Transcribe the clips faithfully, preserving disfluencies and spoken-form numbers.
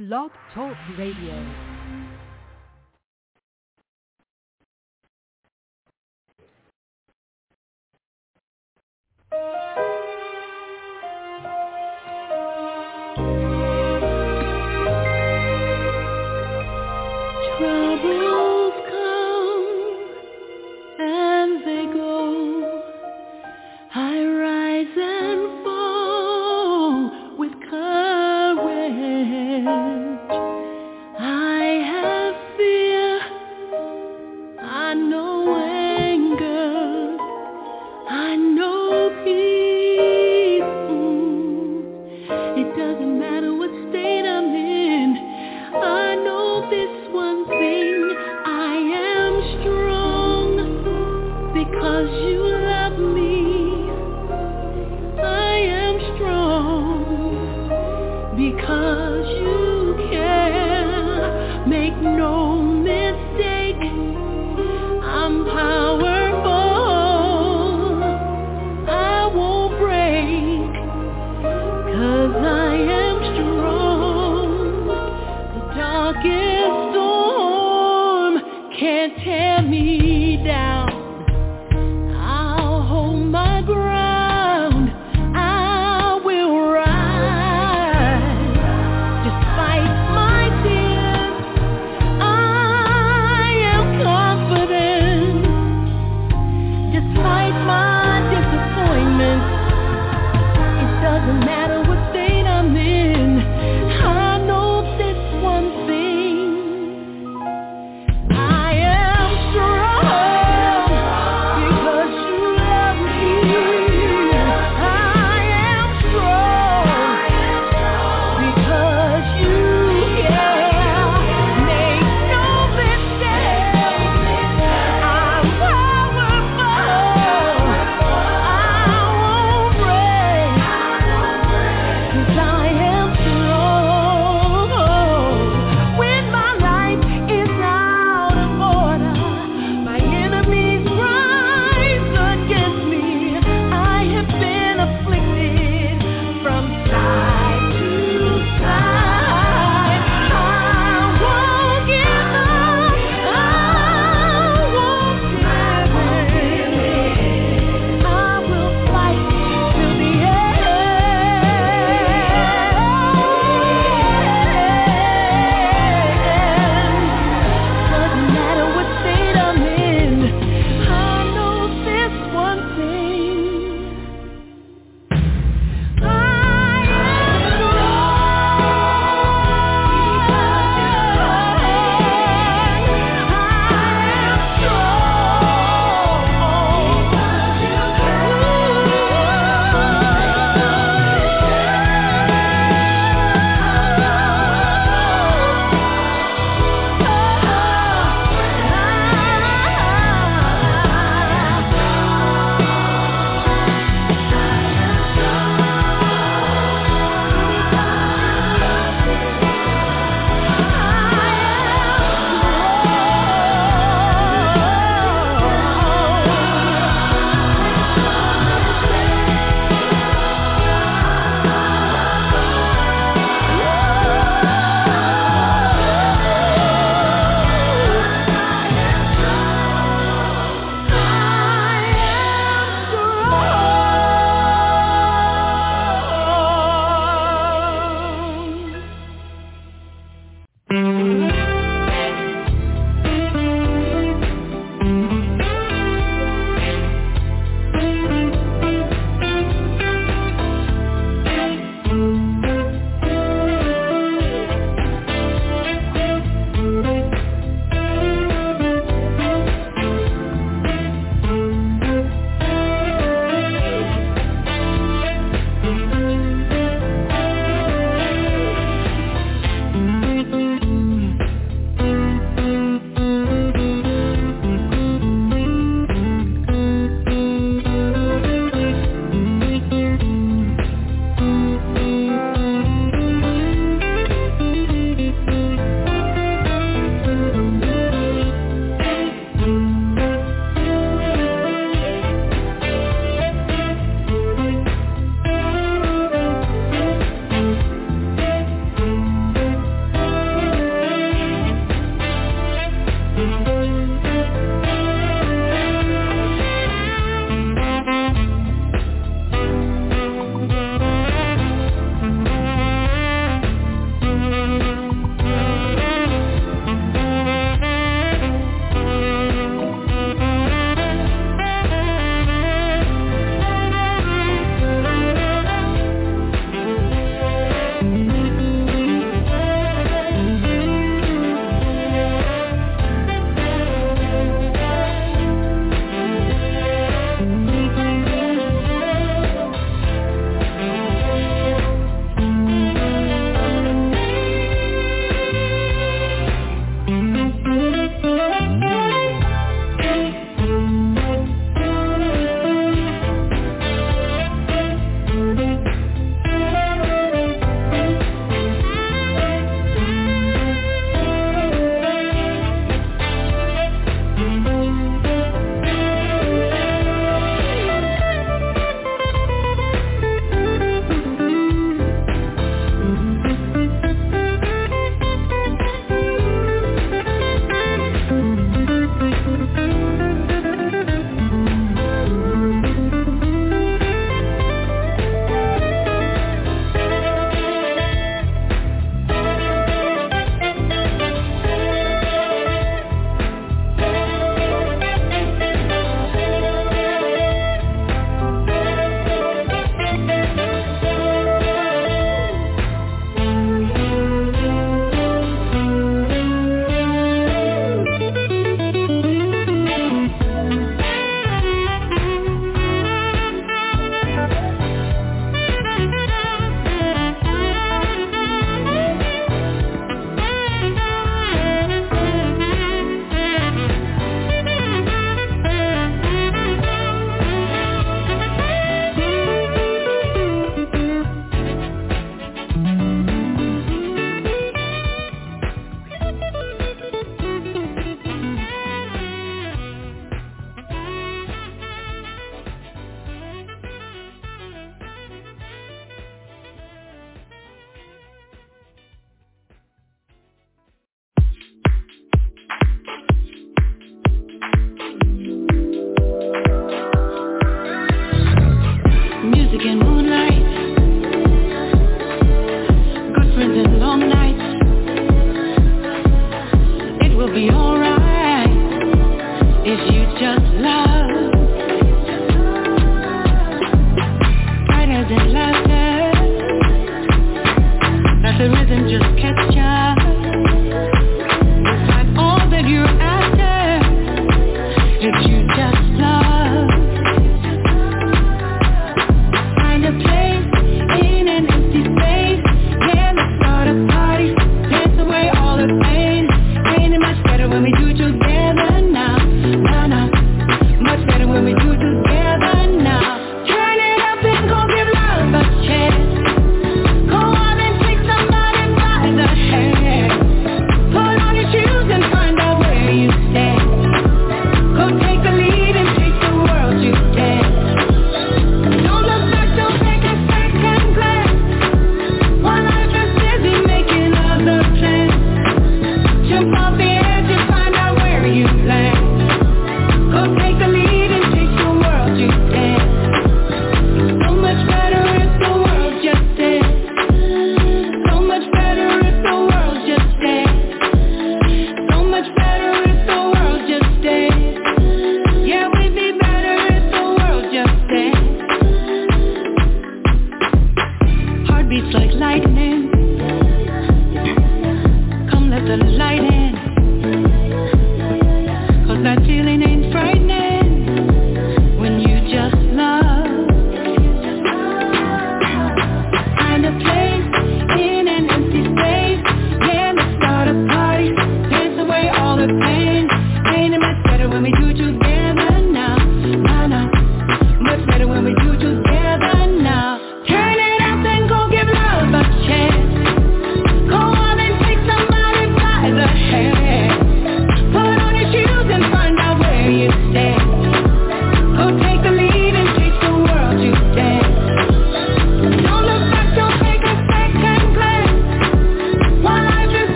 Blog Talk Radio. Troubles come and they go. I rise and fall with courage. I have fear. I know anger. I know peace.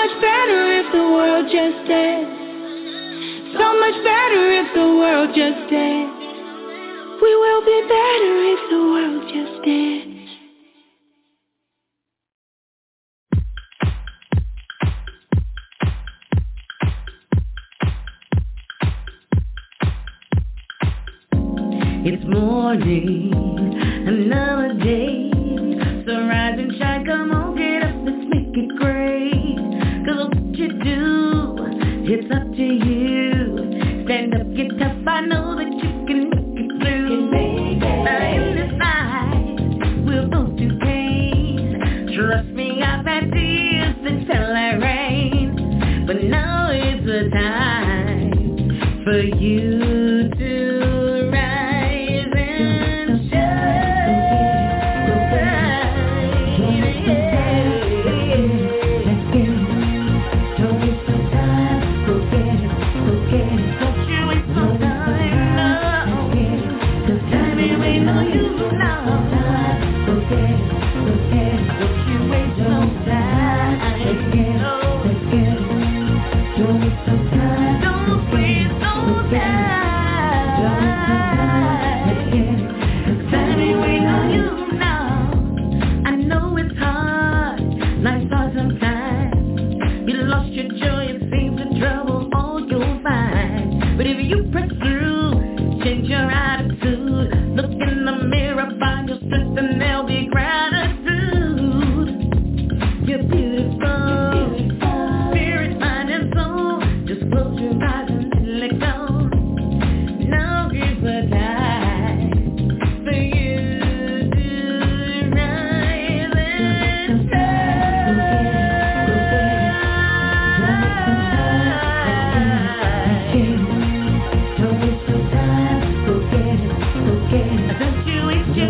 much better if the world just danced. So much better if the world just danced. We will be better if the world just danced. It's morning, another day. So rise and shine, come on, get up, let's make it great. Cause what you do, it's up to you. Stand up, get tough, I know that you can make it through. Uh, in this fight, we'll both do pain. Trust me, I've had tears until I rain. But now is the time for you to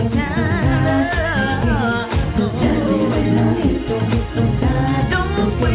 Don't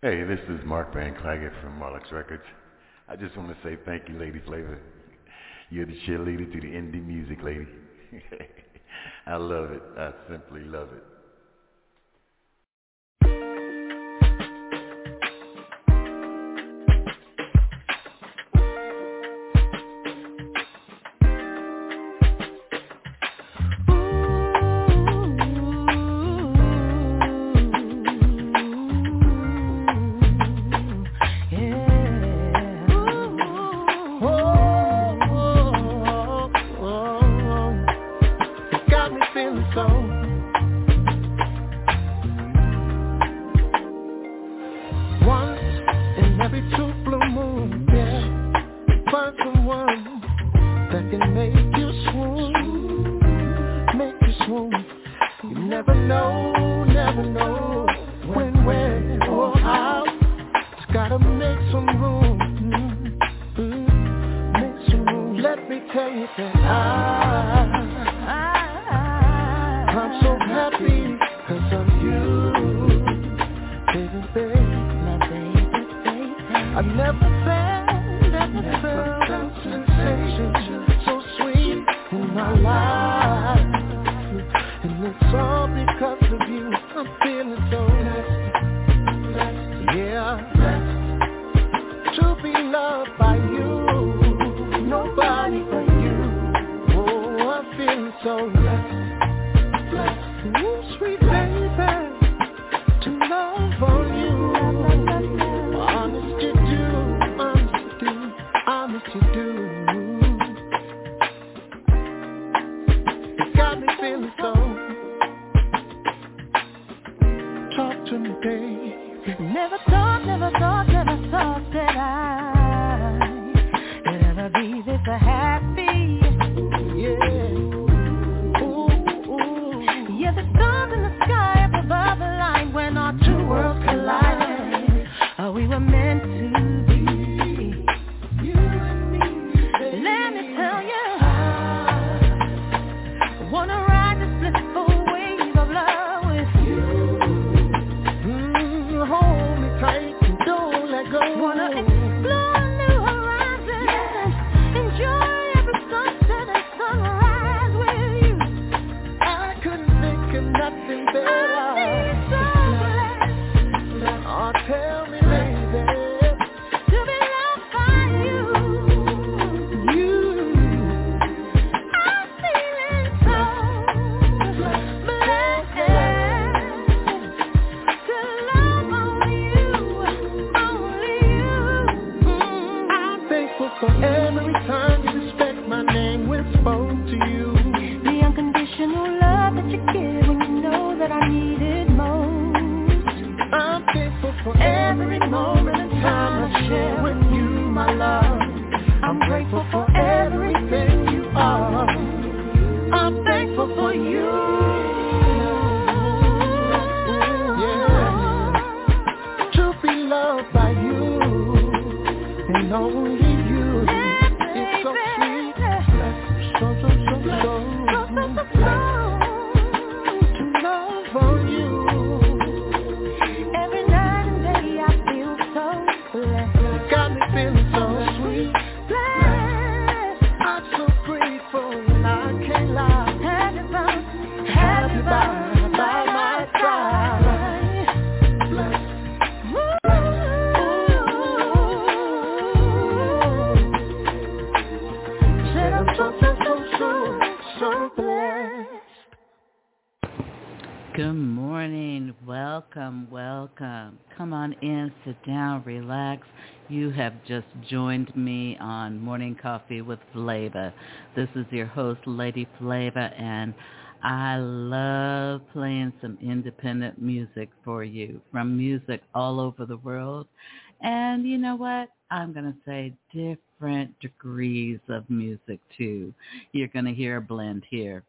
Hey, this is Mark Van Claggett from Marlux Records. I just want to say thank you, Lady Flavor. You're the cheerleader to the indie music, lady. I love it. I simply love it. You have just joined me on Morning Coffee with Flavor. This is your host, Lady Flavor, and I love playing some independent music for you, from music all over the world. And you know what? I'm going to say different degrees of music, too. You're going to hear a blend here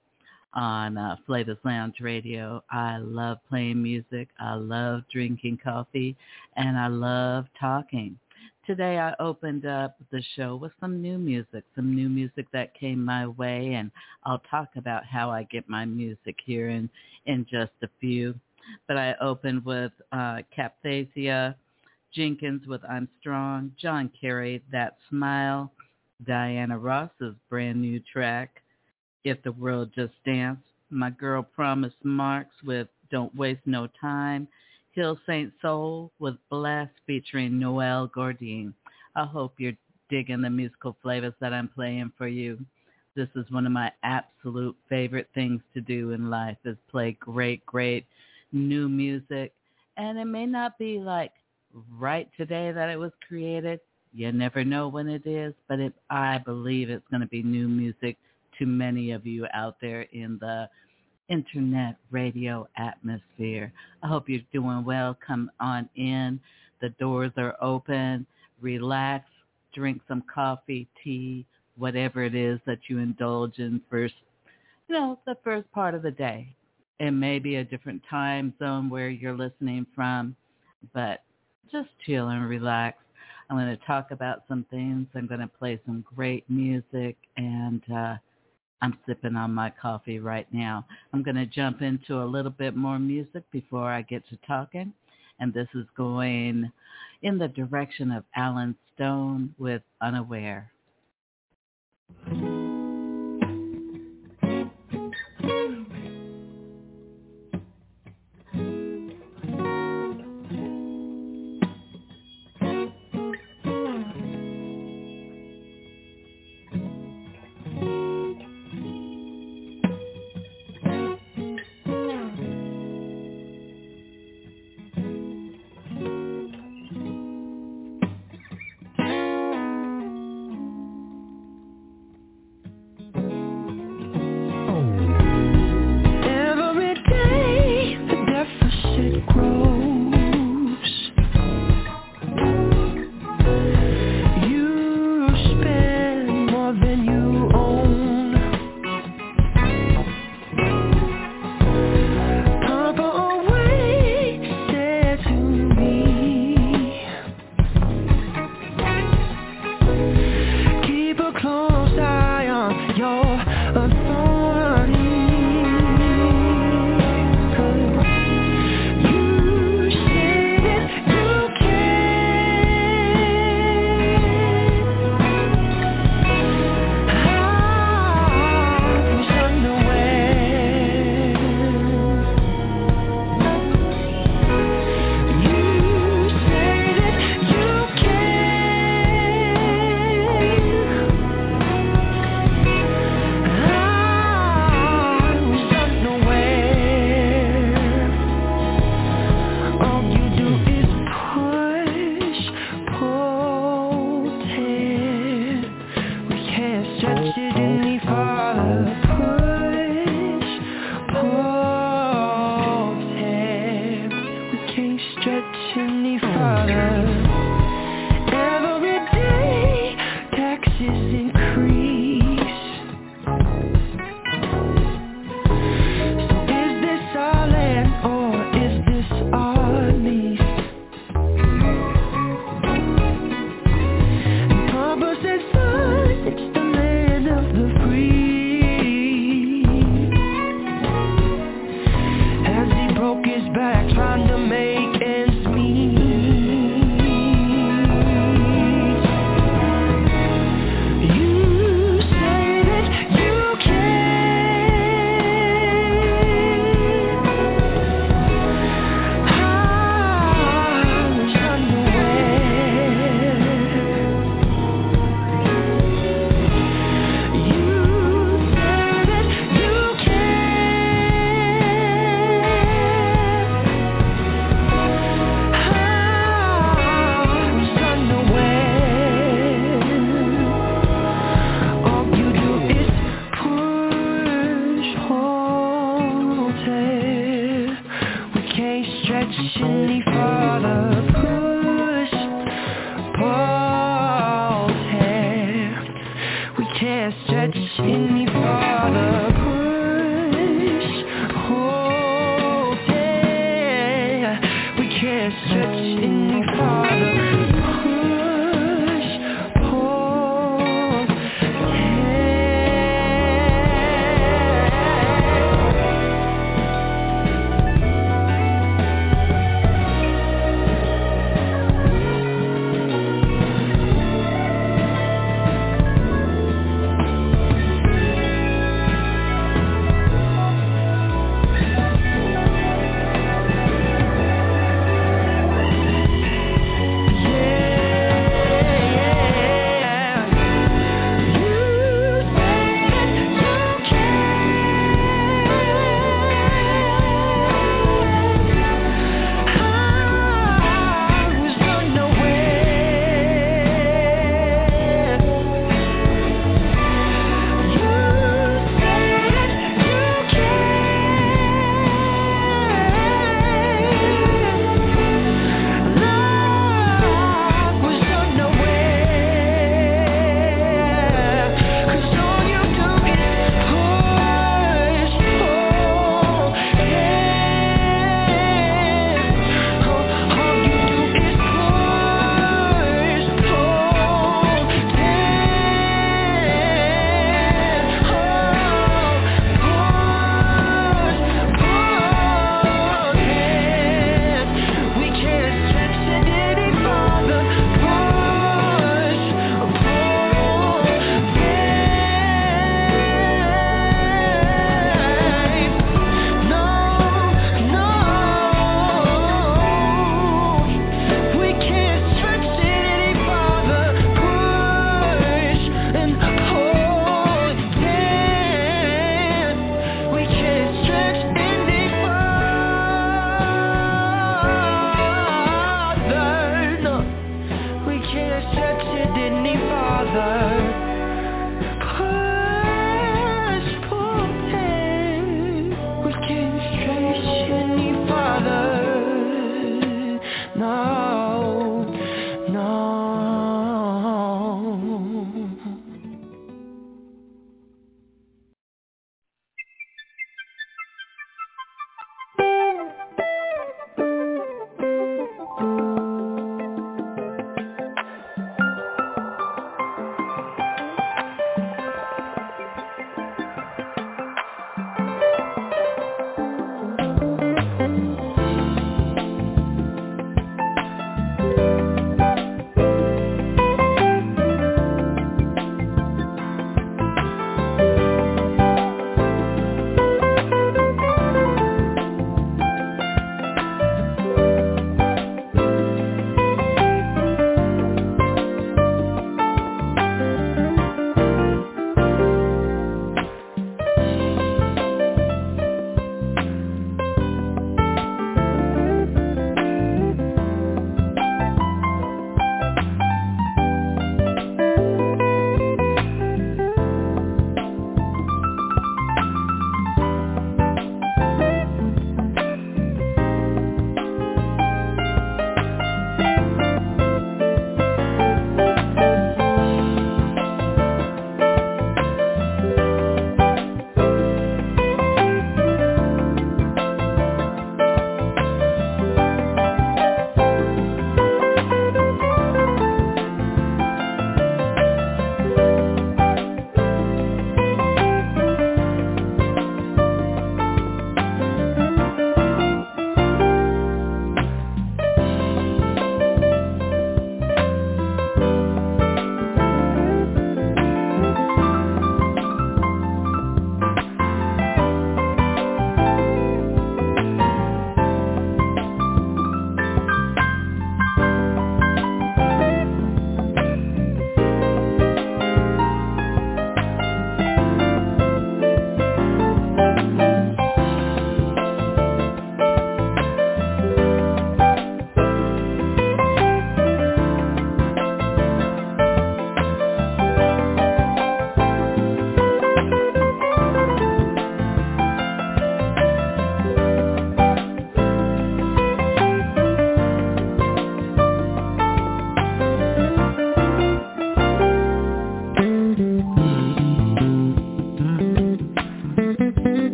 on uh, Flavor's Lounge Radio. I love playing music. I love drinking coffee, and I love talking. Today I opened up the show with some new music, some new music that came my way, and I'll talk about how I get my music here in, in just a few. But I opened with uh, Capthasia Jenkins with I'm Strong, John Kerry, That Smile, Diana Ross's brand new track, If the World Just Danced, my girl Promise Marks with Don't Waste No Time, Hill Saint Soul with Blast featuring Noel Gourdin. I hope you're digging the musical flavors that I'm playing for you. This is one of my absolute favorite things to do in life is play great, great new music. And it may not be like right today that it was created. You never know when it is, but it, I believe it's going to be new music to many of you out there in the internet radio atmosphere. I hope you're doing well. Come on in. The doors are open. Relax. Drink some coffee, tea, whatever it is that you indulge in first, you know, the first part of the day. It may be a different time zone where you're listening from, but just chill and relax. I'm going to talk about some things. I'm going to play some great music, and uh, I'm sipping on my coffee right now. I'm going to jump into a little bit more music before I get to talking, and this is going in the direction of Alan Stone with Unaware.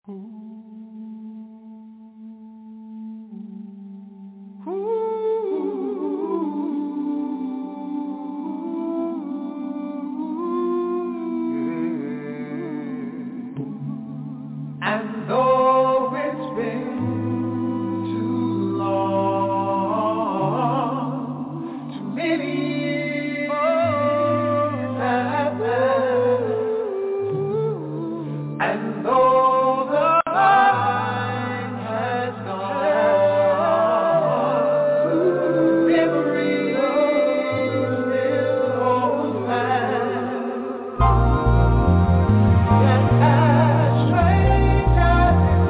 Strange as it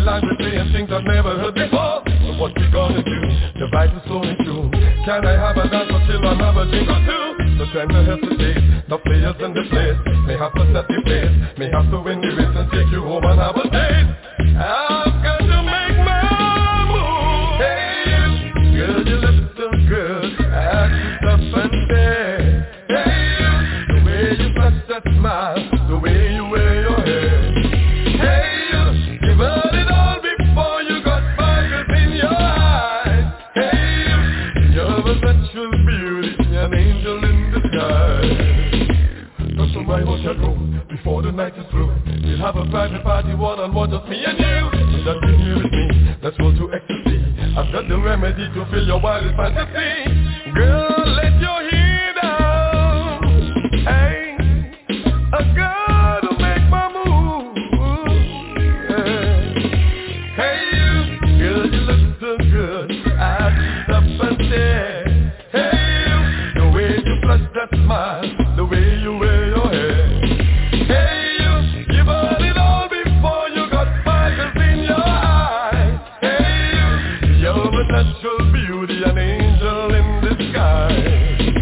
lines are saying things I've never heard before. So what we gonna do? The vibe is so in tune. Can I have a dance until I have a drink or two? No time to hesitate. The players in the place may have to set the pace, may have to win the race and take you home and have a date. I've got to make my move. Hey, girl, you look so good. I keep up and stare. Hey, the way you flash that smile, the way you wear your hair. Hey, you've heard it all before. You got sparkles in your eyes. Hey, you're a natural beauty, an angel in the sky. Come to my hotel room before the night is through. We'll have a private party, one-on-one, just me and you. Just be here with me, let's roll to ecstasy. I've got the remedy to fill your wildest fantasy. Girl, let your hair down. Hey, I gotta make my move. Yeah. Hey, you, girl, you look so good. I sit up and stare. Hey, you, the way you flash that smile, the way you wear your hair. Hey, you, you've heard it all before. You got sparkles in your eyes. Hey, you, you're a natural beauty, an angel in the sky.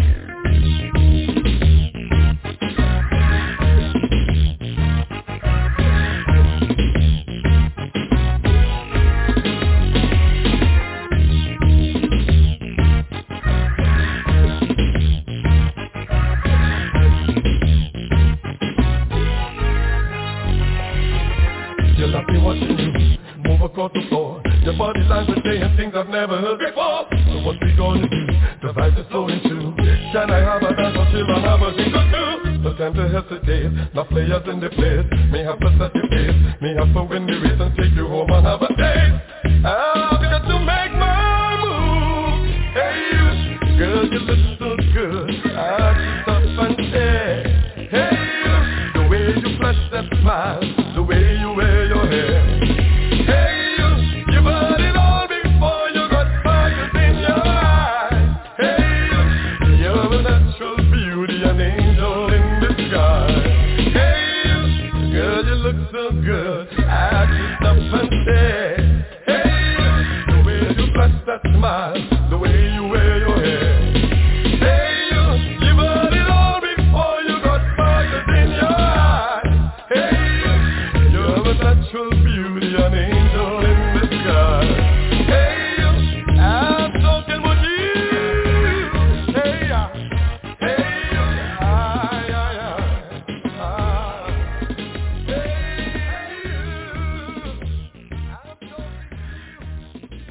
You'll have me watching you move across the floor. Your body lines are saying things I've never heard before. So what we gonna do? The vibe is so into. Can I have a dance until I have a drink or two? No time to hesitate. Now players in the place may have to set the pace, may have to win the race and take you home and have a date. I've got to make my move. Hey, you, girl, you look so good. I keep up and stare. Hey, you, the way you flash that smile, the way you wear your hair. Hey, you, you've heard it all before. You got sparkles in your eyes. Hey, you, you're a natural beauty, an angel in the sky. Hey, you, girl, you look so good. I keep up and stare. Hey, the way you flash that smile, the way you wear your hair. Hey, you, you've heard it all before. You got sparkles in your eyes. Hey, you're a natural beauty, an angel in the sky. Hey, I'm talking with you. Hey, uh, hey, uh, ah, yeah, yeah, ah. Hey, I'm talking with you.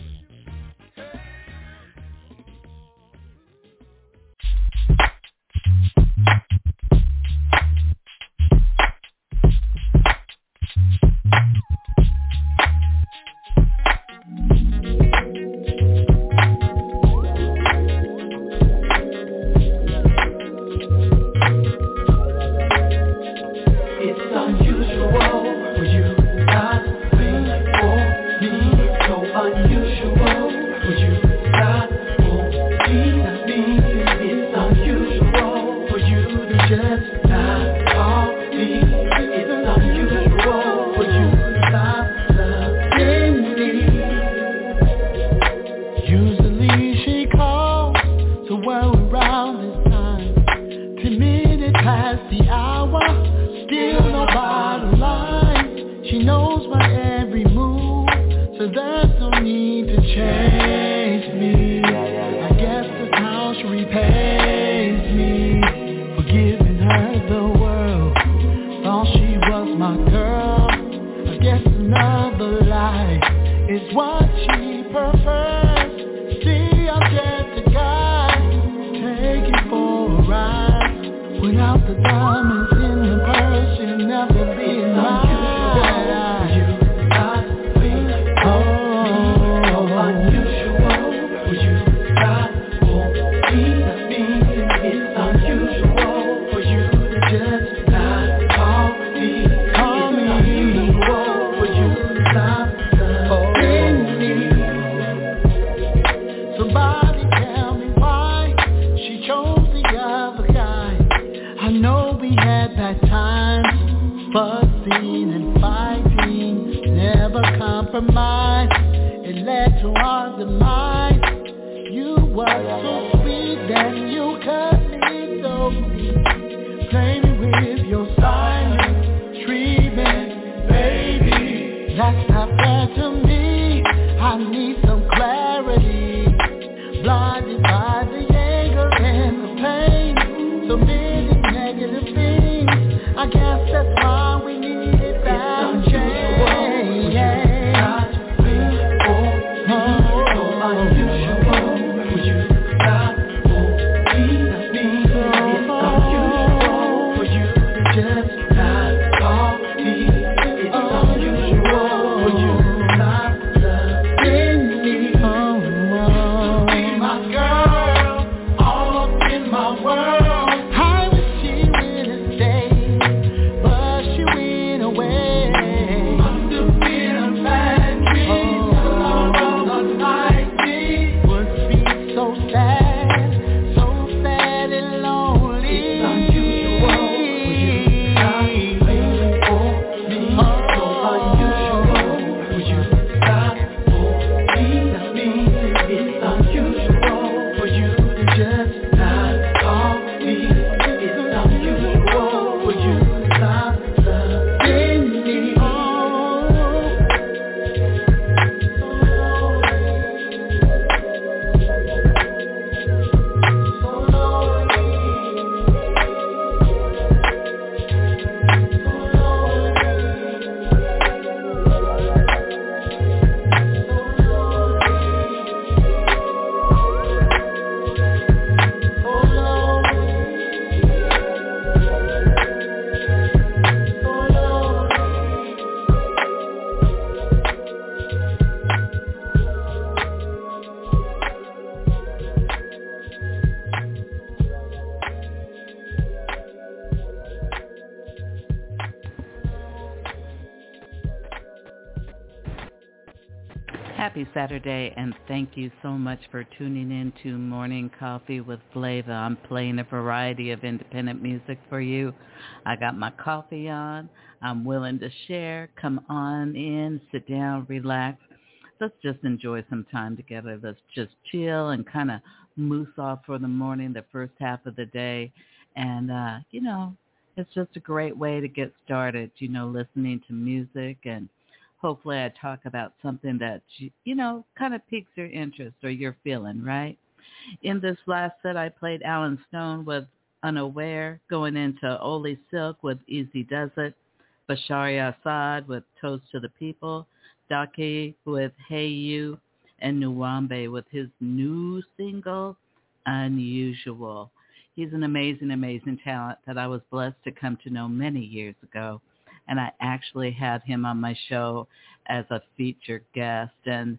It's unusual for you not to wait for me. So unusual for you not for me to be. It's unusual for you to just not call me. It's unusual for you to stop loving me. Usually she calls somewhere around this time. Ten minutes past the hour, still no bottom line. She knows my every move, so there's no need to chase me. I guess that's how she repays me for giving her the world. Thought she was my girl. I guess another life is what she prefers. See, I'm just a guy, take it for a ride. Without the diamonds in the purse, you'll never be mine. Fussing and fighting, never never compromise. It led to our demise. You were so sweet, then you cut me so deep. Play me with your silent treatment, baby. That's not fair to me. I need some clarity. Blinded by the anger and the pain. So many negative things. I guess that's why we needed that change. Not to be so unusual for you not to please me. It's unusual for you to just not call me. It's unusual for you to not loving me. To be my girl, all up in my world. I wish she would stay, but she went away. Must have been a bad dream. Another night would be so sad, so sad and lonely. It's unusual for you not to wait for me. So unusual for you not to please me. It's unusual for you to just not call me. It's unusual for you to stop loving me. Happy Saturday, and thank you so much for tuning in to Morning Coffee with Flava. I'm playing a variety of independent music for you. I got my coffee on. I'm willing to share. Come on in, sit down, relax. Let's just enjoy some time together. Let's just chill and kind of moose off for the morning, the first half of the day. And, uh, you know, it's just a great way to get started, you know, listening to music, and hopefully I talk about something that, you, you know, kind of piques your interest or you're feeling, right? In this last set, I played Alan Stone with Unaware, going into Oli Silk with Easy Does It, Bashari Assad with Toast to the People, Daki with Hey You, and Nwambe with his new single, Unusual. He's an amazing, amazing talent that I was blessed to come to know many years ago. And I actually had him on my show as a featured guest. And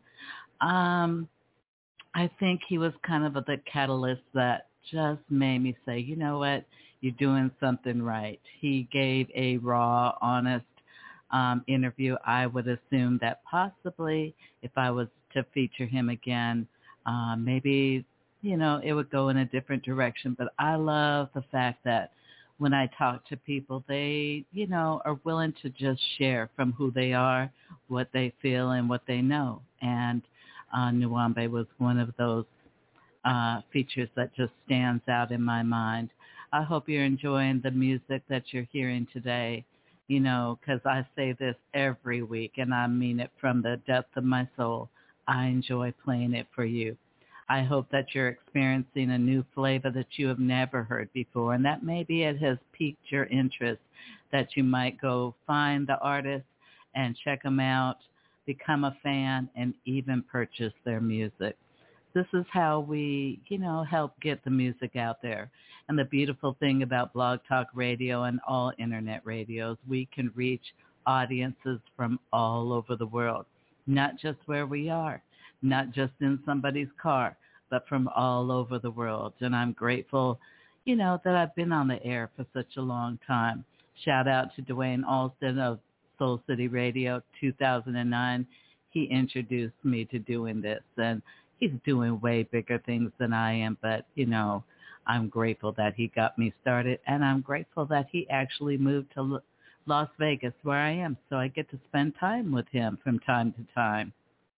um, I think he was kind of the catalyst that just made me say, you know what, you're doing something right. He gave a raw, honest um, interview. I would assume that possibly if I was to feature him again, uh, maybe, you know, it would go in a different direction. But I love the fact that when I talk to people, they, you know, are willing to just share from who they are, what they feel, and what they know. And uh, Nwambe was one of those uh, features that just stands out in my mind. I hope you're enjoying the music that you're hearing today, you know, because I say this every week, and I mean it from the depth of my soul. I enjoy playing it for you. I hope that you're experiencing a new flavor that you have never heard before, and that maybe it has piqued your interest, that you might go find the artist and check them out, become a fan, and even purchase their music. This is how we, you know, help get the music out there. And the beautiful thing about Blog Talk Radio and all internet radios, we can reach audiences from all over the world, not just where we are, not just in somebody's car, but from all over the world. And I'm grateful, you know, that I've been on the air for such a long time. Shout out to Dwayne Alston of Soul City Radio, two thousand nine. He introduced me to doing this, and he's doing way bigger things than I am. But, you know, I'm grateful that he got me started, and I'm grateful that he actually moved to Las Vegas, where I am, so I get to spend time with him from time to time.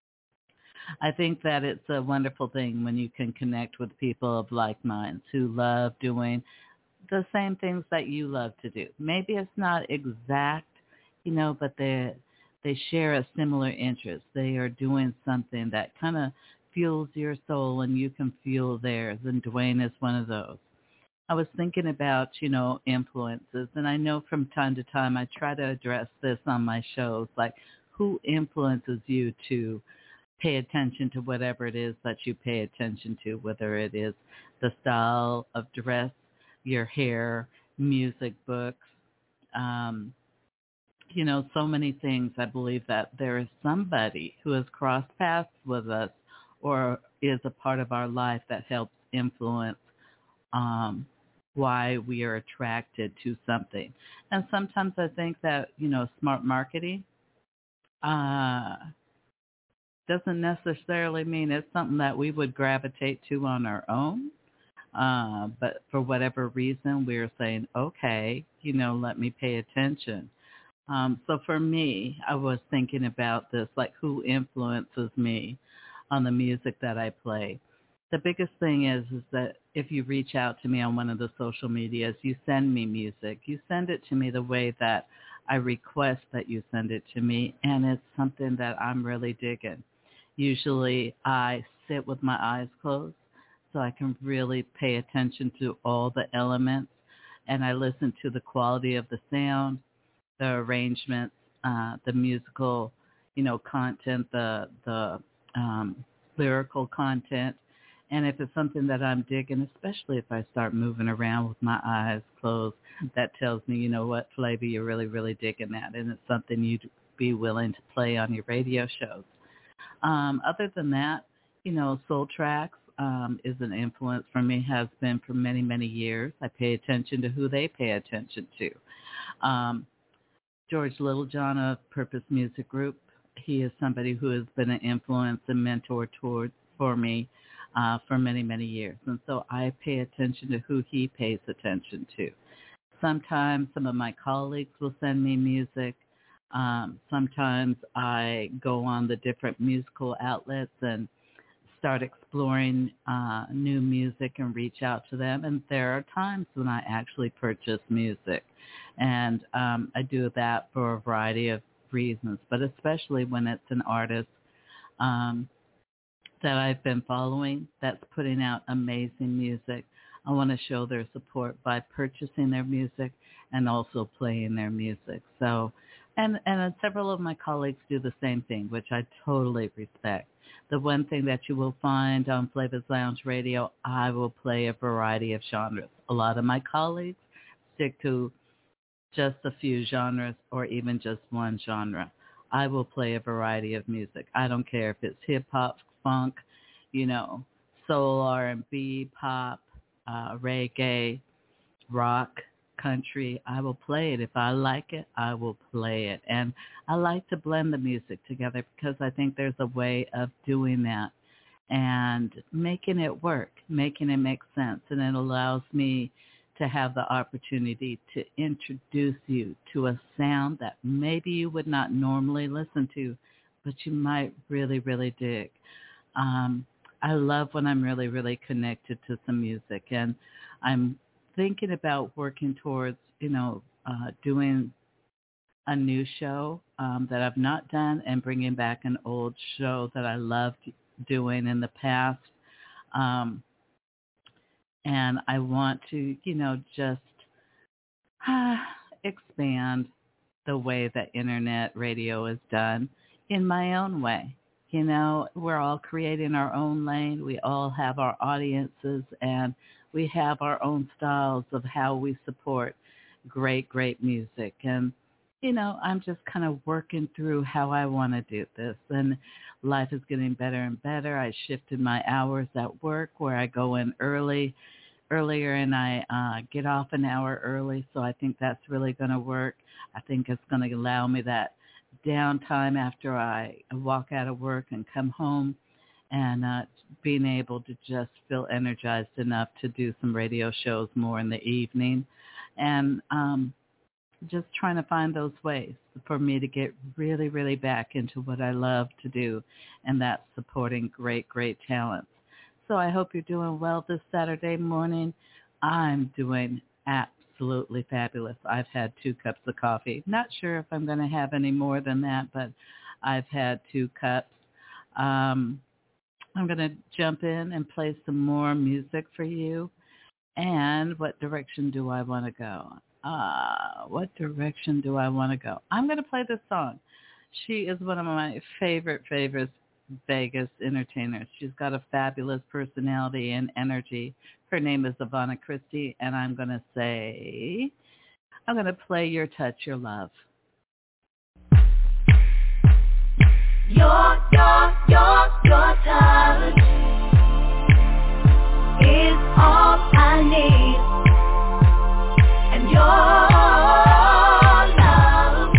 I think that it's a wonderful thing when you can connect with people of like minds who love doing the same things that you love to do. Maybe it's not exact, you know, but they they share a similar interest. They are doing something that kind of fuels your soul and you can fuel theirs, and Dwayne is one of those. I was thinking about, you know, influences, and I know from time to time I try to address this on my shows, like who influences you to pay attention to whatever it is that you pay attention to, whether it is the style of dress, your hair, music, books, um, you know, so many things. I believe that there is somebody who has crossed paths with us or is a part of our life that helps influence um, why we are attracted to something. And sometimes I think that, you know, smart marketing uh, doesn't necessarily mean it's something that we would gravitate to on our own. Uh, but for whatever reason, we're saying, okay, you know, let me pay attention. Um, so for me, I was thinking about this, like who influences me on the music that I play. The biggest thing is, is that if you reach out to me on one of the social medias, you send me music. You send it to me the way that I request that you send it to me, and it's something that I'm really digging. Usually I sit with my eyes closed so I can really pay attention to all the elements, and I listen to the quality of the sound, the arrangements, uh, the musical, you know, content, the the um, lyrical content. And if it's something that I'm digging, especially if I start moving around with my eyes closed, that tells me, you know what, Flavor, you're really, really digging that, and it's something you'd be willing to play on your radio shows. Um, other than that, you know, Soul Tracks um, is an influence for me, has been for many, many years. I pay attention to who they pay attention to. Um, George Littlejohn of Purpose Music Group, he is somebody who has been an influence and mentor toward, for me uh, for many, many years. And so I pay attention to who he pays attention to. Sometimes some of my colleagues will send me music. Um, sometimes I go on the different musical outlets and start exploring uh, new music and reach out to them. And there are times when I actually purchase music. And um, I do that for a variety of reasons, but especially when it's an artist um, that I've been following that's putting out amazing music. I want to show their support by purchasing their music and also playing their music. So, and, and several of my colleagues do the same thing, which I totally respect. The one thing that you will find on Flavors Lounge Radio, I will play a variety of genres. A lot of my colleagues stick to just a few genres or even just one genre. I will play a variety of music. I don't care if it's hip-hop, funk, you know, soul, R and B, pop, uh, reggae, rock, country. I will play it. If I like it, I will play it. And I like to blend the music together because I think there's a way of doing that and making it work, making it make sense. And it allows me to have the opportunity to introduce you to a sound that maybe you would not normally listen to, but you might really, really dig. Um, I love when I'm really, really connected to some music, and I'm thinking about working towards, you know, uh, doing a new show um, that I've not done and bringing back an old show that I loved doing in the past. Um, and I want to, you know, just uh, expand the way that internet radio is done in my own way. You know, we're all creating our own lane. We all have our audiences, and we have our own styles of how we support great, great music. And, you know, I'm just kind of working through how I want to do this. And life is getting better and better. I shifted my hours at work where I go in early, earlier and I uh, get off an hour early. So I think that's really going to work. I think it's going to allow me that downtime after I walk out of work and come home, and uh, being able to just feel energized enough to do some radio shows more in the evening. And um, just trying to find those ways for me to get really, really back into what I love to do, and that's supporting great, great talents. So I hope you're doing well this Saturday morning. I'm doing absolutely fabulous. I've had two cups of coffee. Not sure if I'm going to have any more than that, but I've had two cups. Um, I'm going to jump in and play some more music for you. And what direction do I want to go? Uh, what direction do I want to go? I'm going to play this song. She is one of my favorite, favorite Vegas entertainers. She's got a fabulous personality and energy. Her name is Ivana Christie, and I'm going to say, I'm going to play Your Touch, Your Love. Your, your, your, your touch is all I need, and your love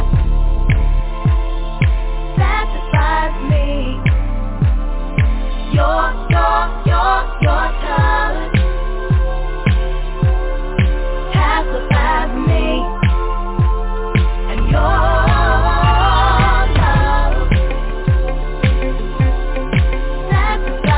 satisfies me. Your, your, your, your touch pacifies me, and your love satisfies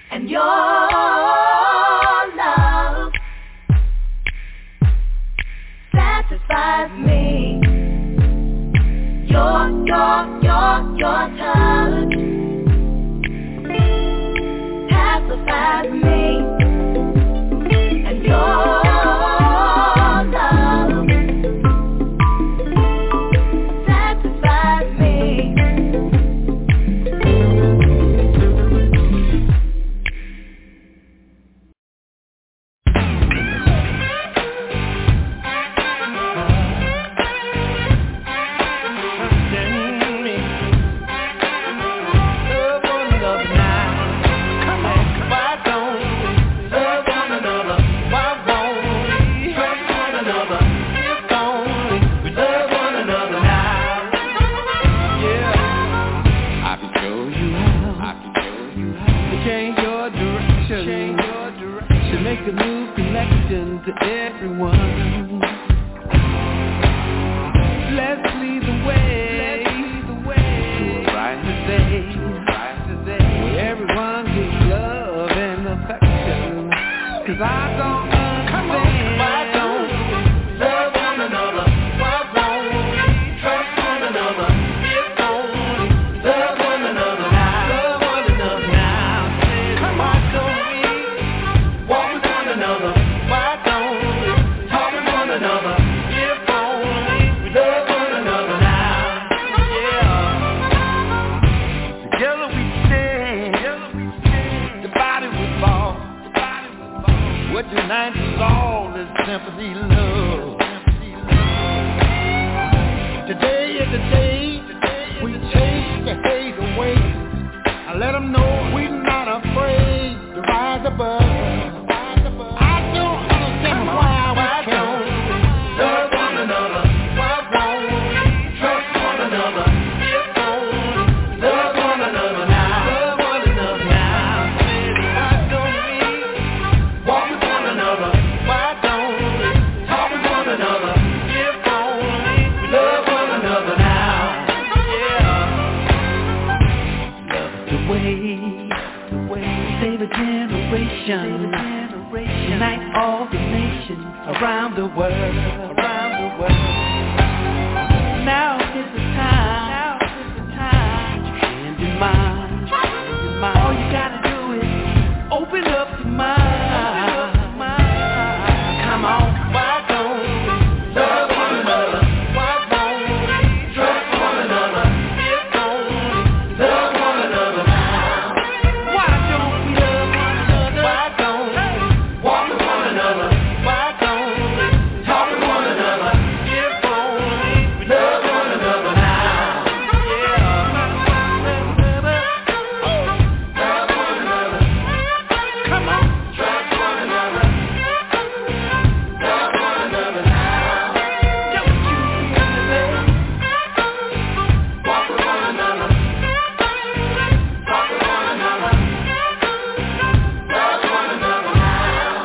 and your love satisfies me. Your, your, your, your touch pacifies me, and your love satisfies me. Make a new connection to everyone. Let's lead the way, Let's lead the way to a brighter day, where everyone gets love and affection. Cause I don't understand why don't love one another, why won't trust one another, if only love one another now, love one another now. Come on, don't we walk with one another, why don't we talk with one another, if only we love one another now, yeah. Together we stand, the body will fall. What unites us all is sympathy, love. Today is the day we chase the hate away. I let them know we're not afraid to rise above. I don't understand why we can't love one another, why won't we trust one another, if only love one another now, love one another now. Why don't we walk with one another, why don't we talk with one another, if only we love one another now, yeah. Love the way, the way, save a generation, unite all the nations around the world, around the world. Now is the time, now is the time to hand in mind, hand in mind. All you gotta do is open up your mind, come on, Why don't we love one another, why won't we trust one another, if only love one another now. why don't we love one another? Why don't we walk with one another, why don't we talk with one another, if only we love one another now, yeah. Love one another, Come on. trust one another, love one another now. Don't you feel it? Walk with one another, talk with one another, love one another now.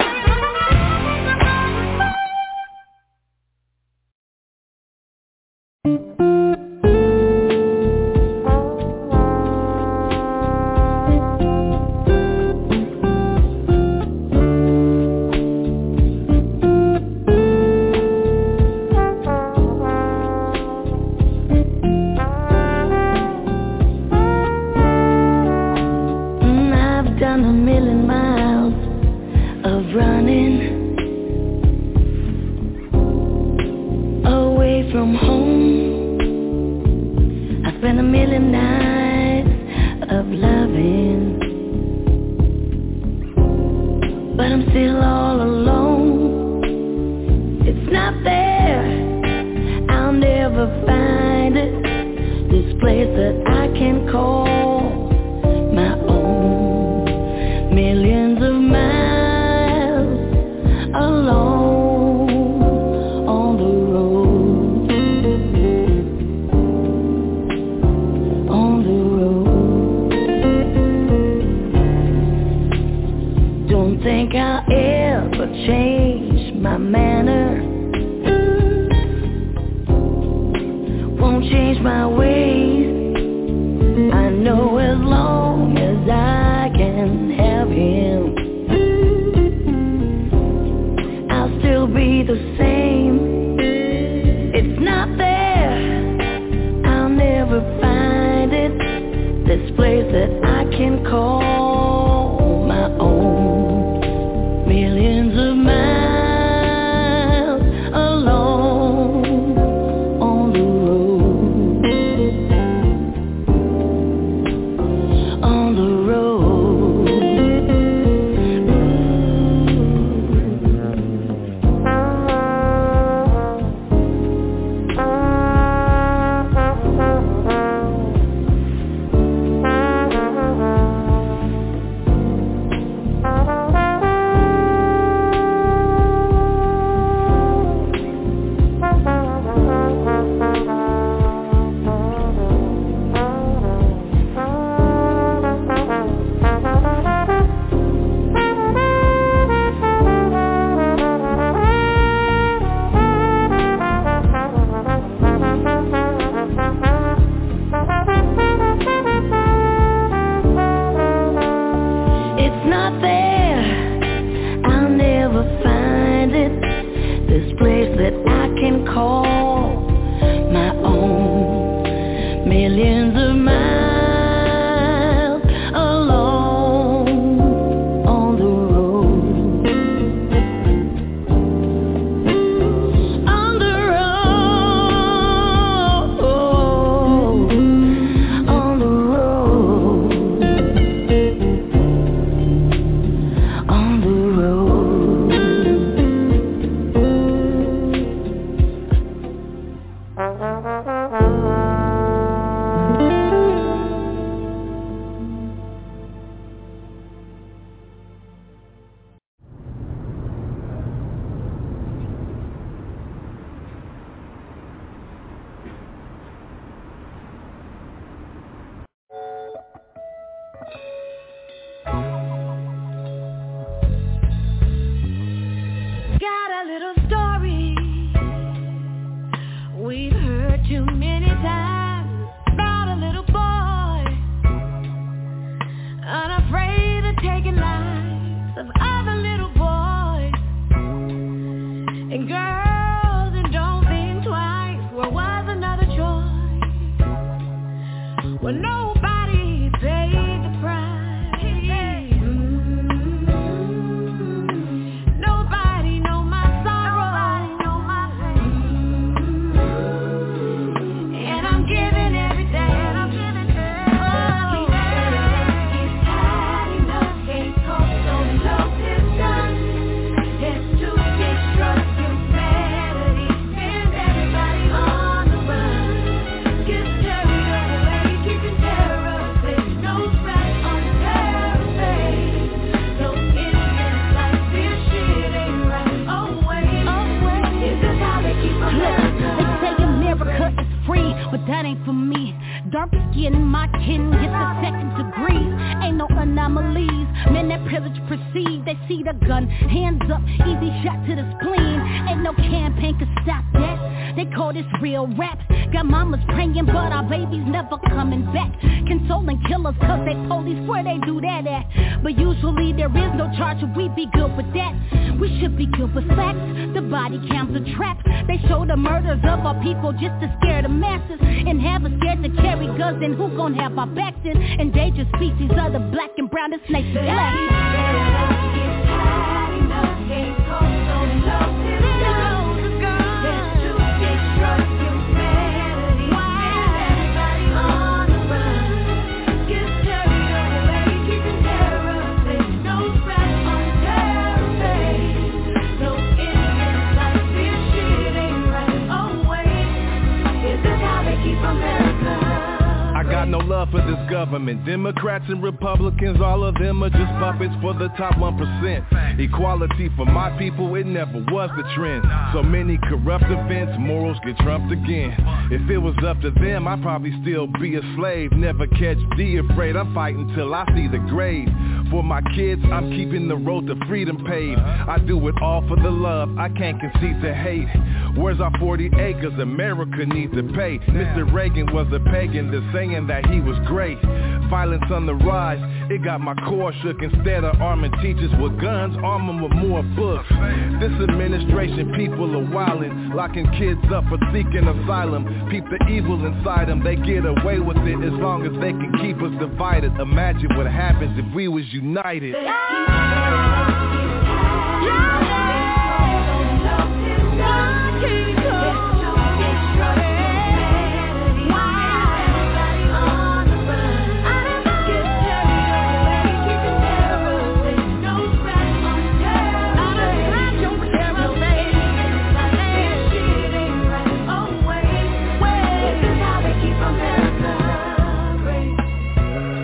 Mm, I've done a million miles of running away from home. I spent a million nights of loving, but I'm still all alone. It's not there, I'll never find it. This place that I can call my own. Millions of miles alone on the road, on the road. Don't think I'll ever change my manner, won't change my ways. I know as long as I can have you it's not there, I'll never find it. This place that I can call my own. Millions of miles alone on the road. On the road. On the road. On the road. Got a little story we've heard too many times about a little boy unafraid of taking lives of other little boys and girls, and don't think twice. Where was another choice? Well, nobody paid the price. Nobody know my sorrow. And I'm giving every day. Oh, it's had enough. Can't cope, so love is done. It's too destructive humanity. And everybody on the run. Get carried away, keeping terror away. No stress on terror face. No innocent life, this shit ain't right. Oh wait, oh wait, is this how they keep us? Look, they say America is free, but that ain't for me. Dark skin, my kin gets a second degree. Ain't no anomalies, men that privilege proceed. They see the gun, hands up, easy shot to the spleen. Ain't no campaign can stop that. They call this real rap. Got mamas praying, but our babies never coming back. Consoling killers cause they police, where they do that at? But usually there is no charge, we be good with that. We should be good with facts. The body cams are trapped. They show the murders of our people just to scare the masses and have us scared to carry guns. And who gon' have our backs in? Endangered species of the black and brown, this nation's flag. I got no love for this government. Democrats and Republicans, all of them are just puppets for the top one percent. Equality for my people, it never was the trend. So many corrupt events, morals get trumped again. If it was up to them, I'd probably still be a slave. Never catch D afraid, I'm fighting till I see the grave. For my kids, I'm keeping the road to freedom paved. I do it all for the love, I can't concede to hate. Where's our forty acres America needs to pay? Mister Reagan was a pagan, the saying that he was great. Violence on the rise, it got my core shook. Instead of arming teachers with guns, arm them with more books. This administration, people are wildin', locking kids up for seeking asylum. Peep the evil inside them, they get away with it as long as they can keep us divided. Imagine what happens if we was united.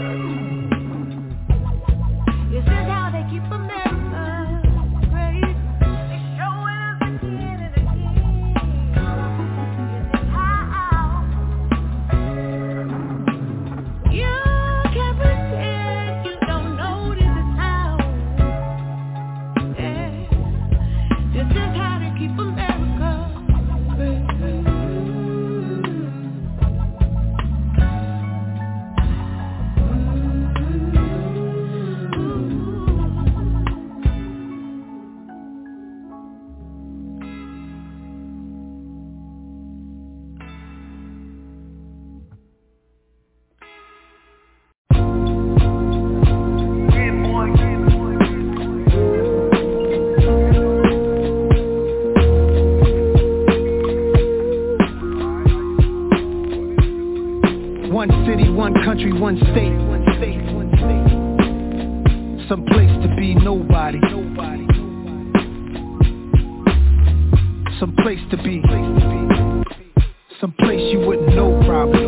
This is how they keep America great. one state, one state, one state. Some place to be nobody, nobody. Some place to be, some place you wouldn't know probably.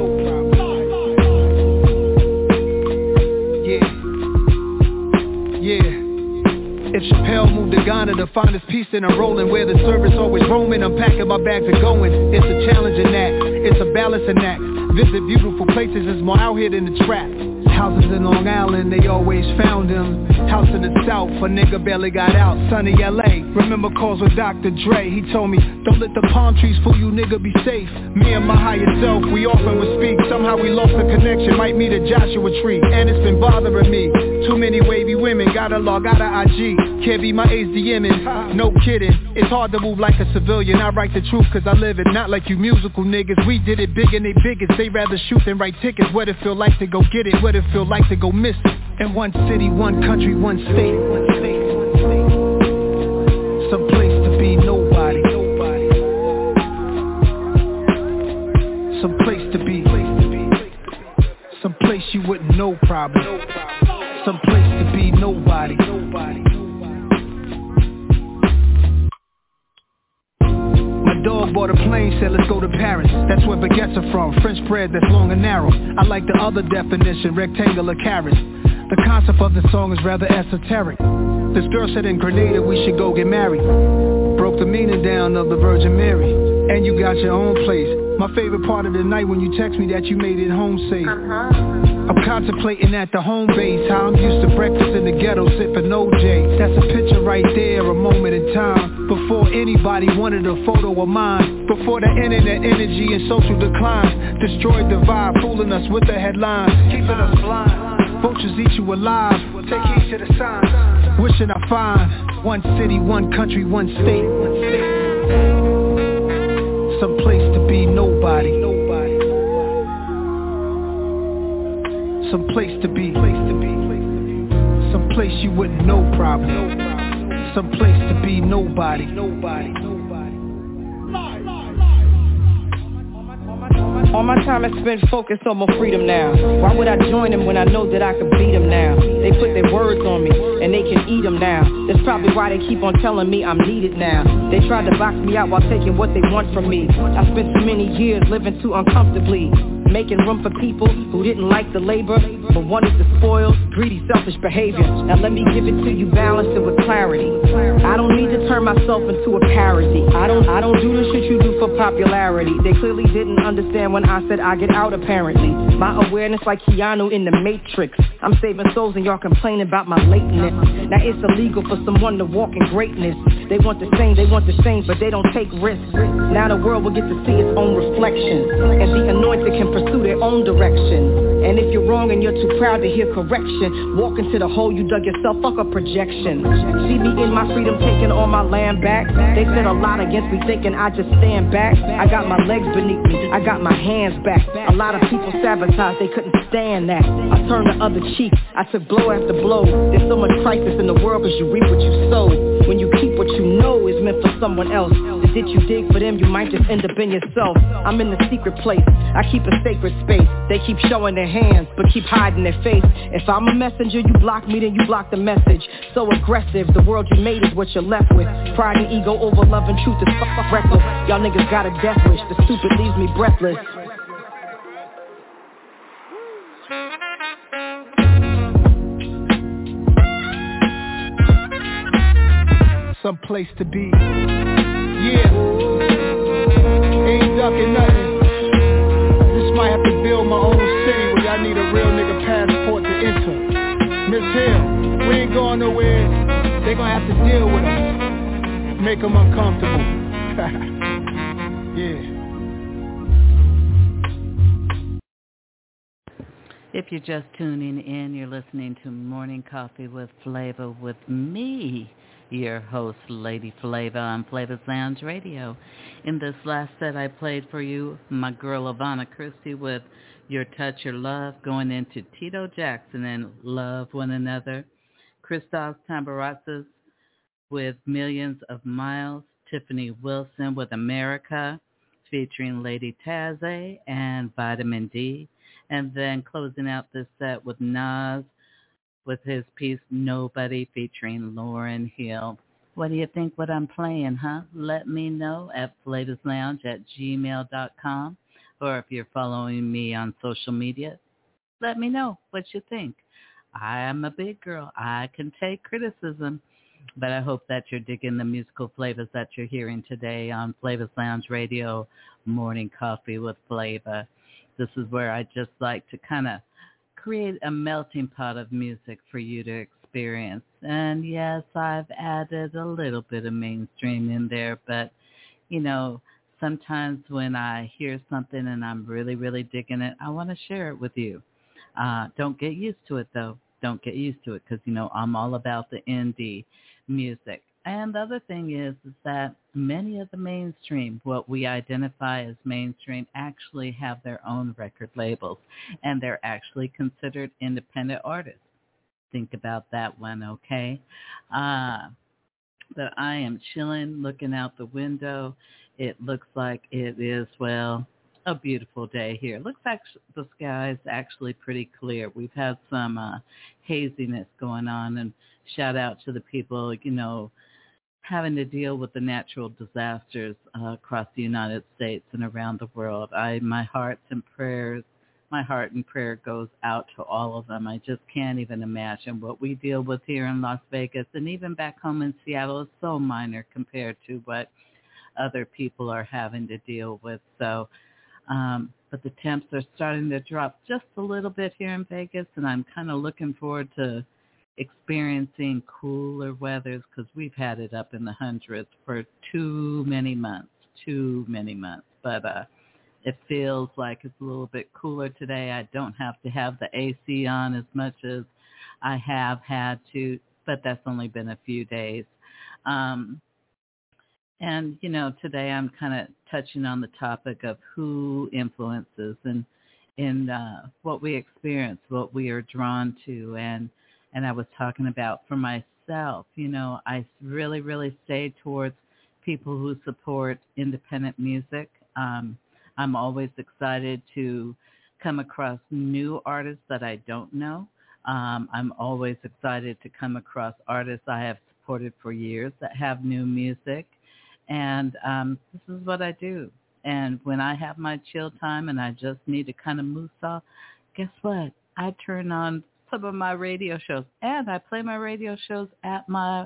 Yeah, yeah. If Chappelle moved to Ghana to find his peace, then I'm rolling where the service always roaming. I'm packing my bags and going. It's a challenging act, it's a balancing act. Visit beautiful places, it's more out here than the trap. Houses in Long Island, they always found him. House in the South, a nigga barely got out. Sunny L A, remember calls with Doctor Dre. He told me, don't let the palm trees fool you, nigga, be safe. Me and my higher self, we often would speak. Somehow we lost the connection, might meet a Joshua tree. And it's been bothering me. Too many wavy women, gotta log out of I G. Can't be my age DMing, no kidding. It's hard to move like a civilian. I write the truth cause I live it, not like you musical niggas. We did it big and they biggest. They rather shoot than write tickets. What it feel like to go get it, what it feel like to go miss it. In one city, one country, one state, one state, one state. Some place to be nobody, nobody. Some place to be, some place you wouldn't know probably. Some place to be nobody, nobody. My dog bought a plane, said let's go to Paris. That's where baguettes are from, French bread that's long and narrow. I like the other definition, rectangular carrots. The concept of the song is rather esoteric. This girl said in Grenada we should go get married. Broke the meaning down of the Virgin Mary. And you got your own place. My favorite part of the night when you text me that you made it home safe. I'm contemplating at the home base how I'm used to breakfast in the ghetto sipping O J. That's a picture right there, a moment in time. Before anybody wanted a photo of mine. Before the internet energy and social decline destroyed the vibe, fooling us with the headlines, keeping us blind. Vultures eat you alive, take heed to the signs. Wishing I find one city, one country, one state, one state. Some place to be nobody, nobody. Some place to be, place to be. Some place you wouldn't know probably. Some place to be nobody, nobody. All my time is spent focused on my freedom now. Why would I join them when I know that I can beat them now? They put their words on me, and they can eat them now. That's probably why they keep on telling me I'm needed now. They tried to box me out while taking what they want from me. I spent so many years living too uncomfortably, making room for people who didn't like the labor, but wanted to spoil, greedy, selfish behavior. Now let me give it to you balanced and with clarity. I don't need to turn myself into a parody. I don't I don't do the shit you do for popularity. They clearly didn't understand when I said I get out apparently. My awareness like Keanu in the Matrix. I'm saving souls and y'all complaining about my lateness. Now it's illegal for someone to walk in greatness. They want the same, they want the same, but they don't take risks. Now the world will get to see its own reflection, and the anointed can pursue their own direction. And if you're wrong and you're too proud to hear correction, walk into the hole you dug yourself, fuck a projection. See me in my freedom taking all my land back. They said a lot against me thinking I just stand back. I got my legs beneath me, I got my hands back. A lot of people sabotage, they couldn't stand that. I turned the other cheek, I took blow after blow. There's so much crisis in the world cause you reap what you sow. When you keep what you know is meant for someone else, the ditch you dig for them you might just end up in yourself. I'm in the secret place, I keep a sacred space. They keep showing their hands, but keep hiding their face. If I'm a messenger, you block me, then you block the message. So aggressive, the world you made is what you're left with. Pride and ego over love and truth is fuck, fuck reckless. Y'all niggas got a death wish, the stupid leaves me breathless. Some place to be. Yeah. Ain't ducking nothing. Just might have to build my own city where y'all need a real nigga passport to enter. Miss Hill, we ain't going nowhere. They gonna have to deal with us. Make them uncomfortable. Yeah. If you're just tuning in, you're listening to Morning Coffee with Flavor with me, your host, Lady Flavor, on Flavor Sounds Radio. In this last set, I played for you my girl Ivana Christie with Your Touch, Your Love, going into Tito Jackson and Love One Another, Christoph Tamburazos with Millions of Miles, Tiffany Wilson with America, featuring Lady Taze and Vitamin D, And then closing out this set with Nas with his piece Nobody featuring Lauryn Hill. What do you think what I'm playing, huh? Let me know at flavors lounge at gmail dot com, or if you're following me on social media, let me know what you think. I am a big girl. I can take criticism, but I hope that you're digging the musical flavors that you're hearing today on Flavors Lounge Radio, Morning Coffee with Flavor. This is where I just like to kind of create a melting pot of music for you to experience. And yes, I've added a little bit of mainstream in there, but, you know, sometimes when I hear something and I'm really, really digging it, I want to share it with you. Uh, don't get used to it, though. Don't get used to it because, you know, I'm all about the indie music. And the other thing is, is that many of the mainstream, what we identify as mainstream, actually have their own record labels, and they're actually considered independent artists. Think about that one, okay? Uh, but I am chilling, looking out the window. It looks like it is, well, a beautiful day here. Looks like the sky is actually pretty clear. We've had some uh, haziness going on, and shout out to the people, you know, having to deal with the natural disasters uh, across the United States and around the world. I, my hearts and prayers, my heart and prayer goes out to all of them. I just can't even imagine what we deal with here in Las Vegas, and even back home in Seattle is so minor compared to what other people are having to deal with. So, um, but the temps are starting to drop just a little bit here in Vegas, and I'm kind of looking forward to experiencing cooler weathers because we've had it up in the hundreds for too many months, too many months. But uh, it feels like it's a little bit cooler today. I don't have to have the A C on as much as I have had to, but that's only been a few days. Um, and, you know, today I'm kind of touching on the topic of who influences and in uh, what we experience, what we are drawn to, and And I was talking about for myself, you know, I really, really stay towards people who support independent music. Um, I'm always excited to come across new artists that I don't know. Um, I'm always excited to come across artists I have supported for years that have new music. And um, this is what I do. And when I have my chill time and I just need to kind of moose off, guess what? I turn on some of my radio shows, and I play my radio shows at my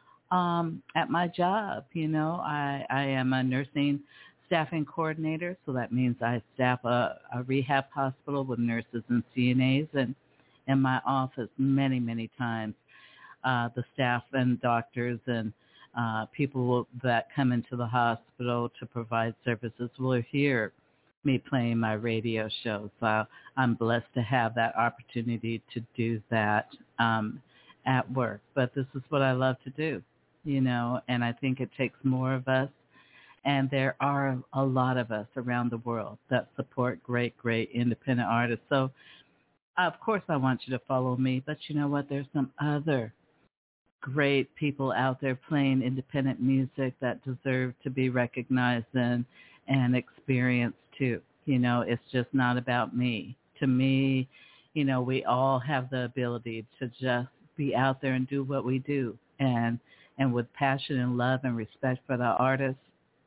um, at my job. You know, I, I am a nursing staffing coordinator, so that means I staff a, a rehab hospital with nurses and C N As, and in my office many, many times, uh, the staff and doctors and uh, people will, that come into the hospital to provide services will hear me playing my radio show. So I'm blessed to have that opportunity to do that um, at work. But this is what I love to do, you know, and I think it takes more of us. And there are a lot of us around the world that support great, great independent artists. So, of course, I want you to follow me. But you know what? There's some other great people out there playing independent music that deserve to be recognized and, and experienced too. You know, it's just not about me. To me, you know, we all have the ability to just be out there and do what we do. And, and with passion and love and respect for the artists.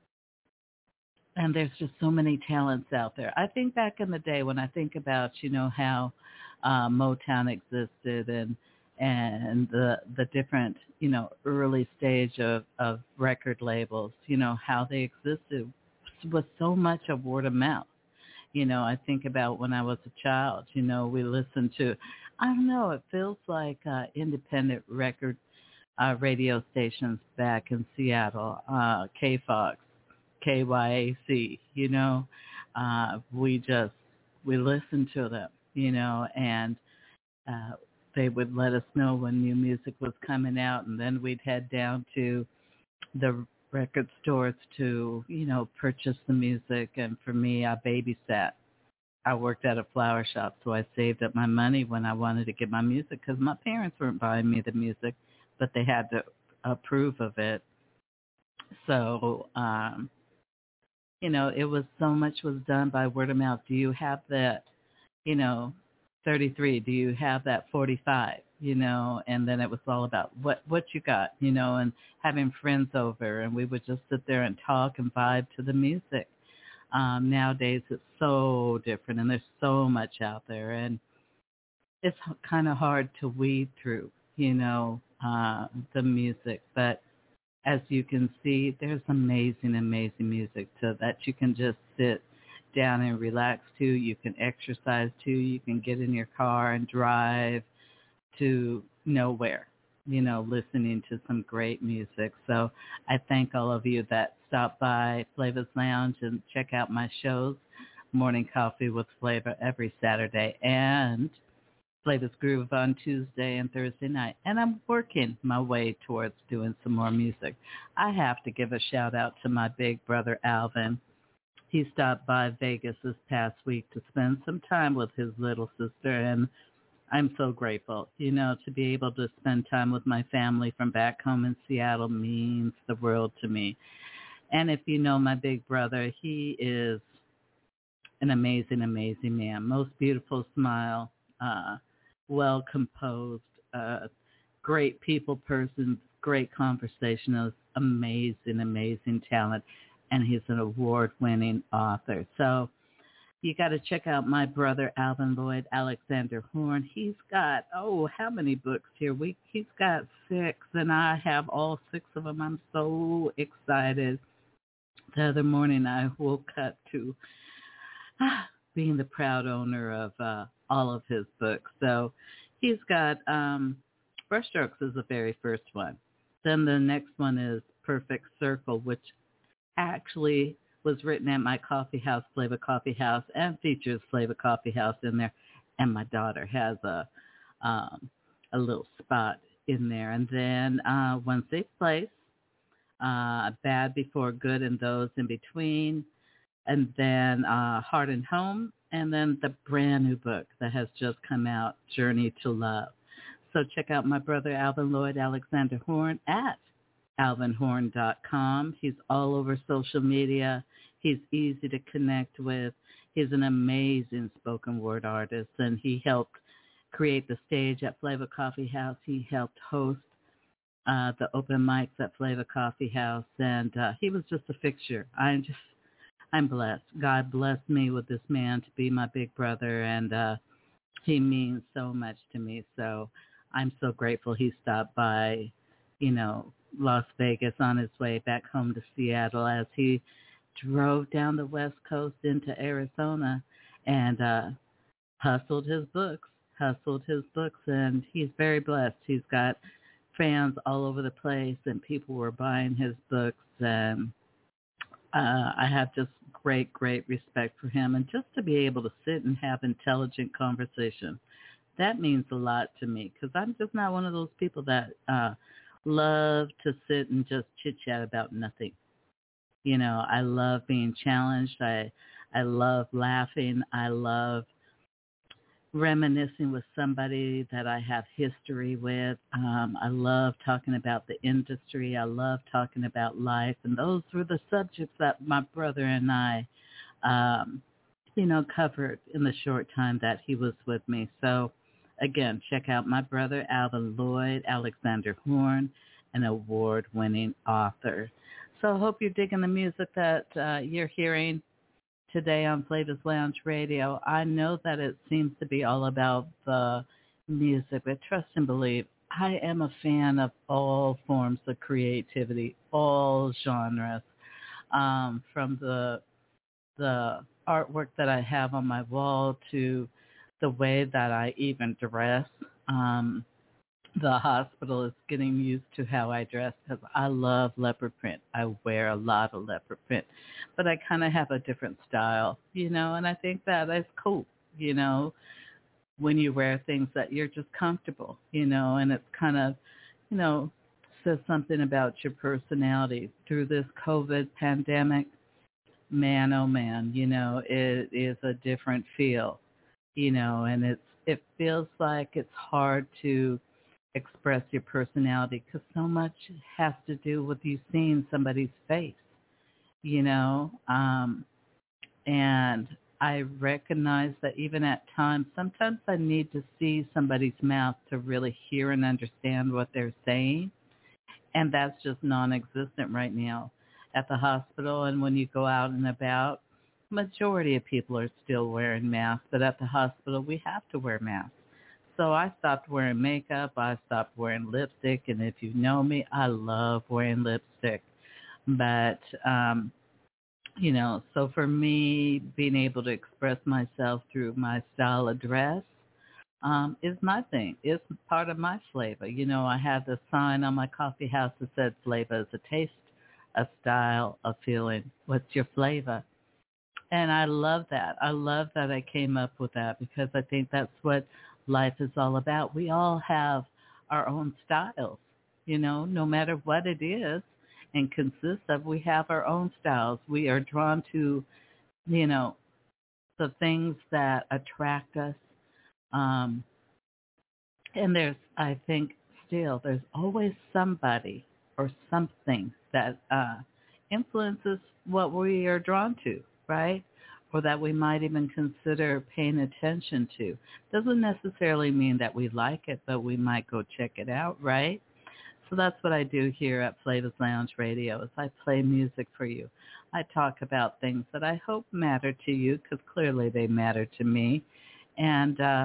And there's just so many talents out there. I think back in the day when I think about, you know, how uh, Motown existed and and the the different, you know, early stage of, of record labels, you know, how they existed was so much of word of mouth. You know, I think about when I was a child, you know, we listened to, I don't know, it feels like uh, independent record uh, radio stations back in Seattle, uh, K-Fox, K Y A C, you know, uh, we just, we listened to them, you know, and uh, they would let us know when new music was coming out, and then we'd head down to the record stores to, you know, purchase the music. And for me, I babysat. I worked at a flower shop, so I saved up my money when I wanted to get my music because my parents weren't buying me the music, but they had to approve of it. So, um, you know, it was so much was done by word of mouth. Do you have that you know, thirty-three, do you have that forty-five, you know, and then it was all about what, what you got, you know, and having friends over, and we would just sit there and talk and vibe to the music. Um, nowadays it's so different, and there's so much out there, and it's kind of hard to weed through, you know, uh, the music. But as you can see, there's amazing, amazing music so that you can just sit down and relax to. You can exercise to. You can get in your car and drive to nowhere, you know, listening to some great music. So I thank all of you that stop by Flava's Lounge and check out my shows, Morning Coffee with Flava every Saturday, and Flava's Groove on Tuesday and Thursday night. And I'm working my way towards doing some more music. I have to give a shout out to my big brother, Alvin. He stopped by Vegas this past week to spend some time with his little sister, and I'm so grateful. You know, to be able to spend time with my family from back home in Seattle means the world to me. And if you know my big brother, he is an amazing, amazing man. Most beautiful smile, uh, well-composed, uh, great people person, great conversationalist, amazing, amazing talent, and he's an award-winning author. So you got to check out my brother, Alvin Lloyd Alexander Horn. He's got, oh, how many books here? We He's got six, and I have all six of them. I'm so excited. The other morning I woke up to ah, being the proud owner of uh, all of his books. So he's got um, Brushstrokes is the very first one. Then the next one is Perfect Circle, which actually was written at my coffee house, Flava Coffee House, and features Flava Coffee House in there. And my daughter has a um, a little spot in there. And then uh, One Safe Place, uh, Bad Before Good, and Those in Between. And then uh, Heart and Home, and then the brand new book that has just come out, Journey to Love. So check out my brother Alvin Lloyd Alexander Horn at alvin horn dot com. He's all over social media. He's easy to connect with. He's an amazing spoken word artist, and he helped create the stage at Flava Coffee House. He helped host uh, the open mics at Flava Coffee House, and uh, he was just a fixture. I'm just I'm blessed. God blessed me with this man to be my big brother, and uh, he means so much to me. So I'm so grateful he stopped by, you know, Las Vegas on his way back home to Seattle as he drove down the West Coast into Arizona and uh, hustled his books, hustled his books, and he's very blessed. He's got fans all over the place, and people were buying his books, and uh, I have just great, great respect for him. And just to be able to sit and have intelligent conversation, that means a lot to me, because I'm just not one of those people that uh, love to sit and just chit-chat about nothing. You know, I love being challenged. I I love laughing. I love reminiscing with somebody that I have history with. Um, I love talking about the industry. I love talking about life. And those were the subjects that my brother and I, um, you know, covered in the short time that he was with me. So, again, check out my brother, Alvin Lloyd Alexander Horn, an award-winning author. So I hope you're digging the music that uh, you're hearing today on Flava's Lounge Radio. I know that it seems to be all about the music, but trust and believe, I am a fan of all forms of creativity, all genres, um, from the the artwork that I have on my wall to the way that I even dress. Um, the hospital is getting used to how I dress because I love leopard print. I wear a lot of leopard print, but I kind of have a different style, you know, and I think that is cool, you know, when you wear things that you're just comfortable, you know, and it's kind of, you know, says something about your personality. Through this COVID pandemic, man, oh man, you know, it is a different feel, you know, and it's it feels like it's hard to express your personality because so much has to do with you seeing somebody's face, you know, um, and I recognize that even at times, sometimes I need to see somebody's mouth to really hear and understand what they're saying. And that's just non-existent right now at the hospital. And when you go out and about, majority of people are still wearing masks. But at the hospital, we have to wear masks. So I stopped wearing makeup. I stopped wearing lipstick. And if you know me, I love wearing lipstick. But, um, you know, so for me, being able to express myself through my style of dress um, is my thing. It's part of my flavor. You know, I have the sign on my coffee house that said flavor is a taste, a style, a feeling. What's your flavor? And I love that. I love that I came up with that because I think that's what life is all about. We all have our own styles, you know, no matter what it is and consists of, we have our own styles. We are drawn to, you know, the things that attract us. Um, and there's, I think, still, there's always somebody or something that uh, influences what we are drawn to, right? Or that we might even consider paying attention to. Doesn't necessarily mean that we like it, but we might go check it out, right? So that's what I do here at Flavors Lounge Radio is I play music for you. I talk about things that I hope matter to you because clearly they matter to me. And uh,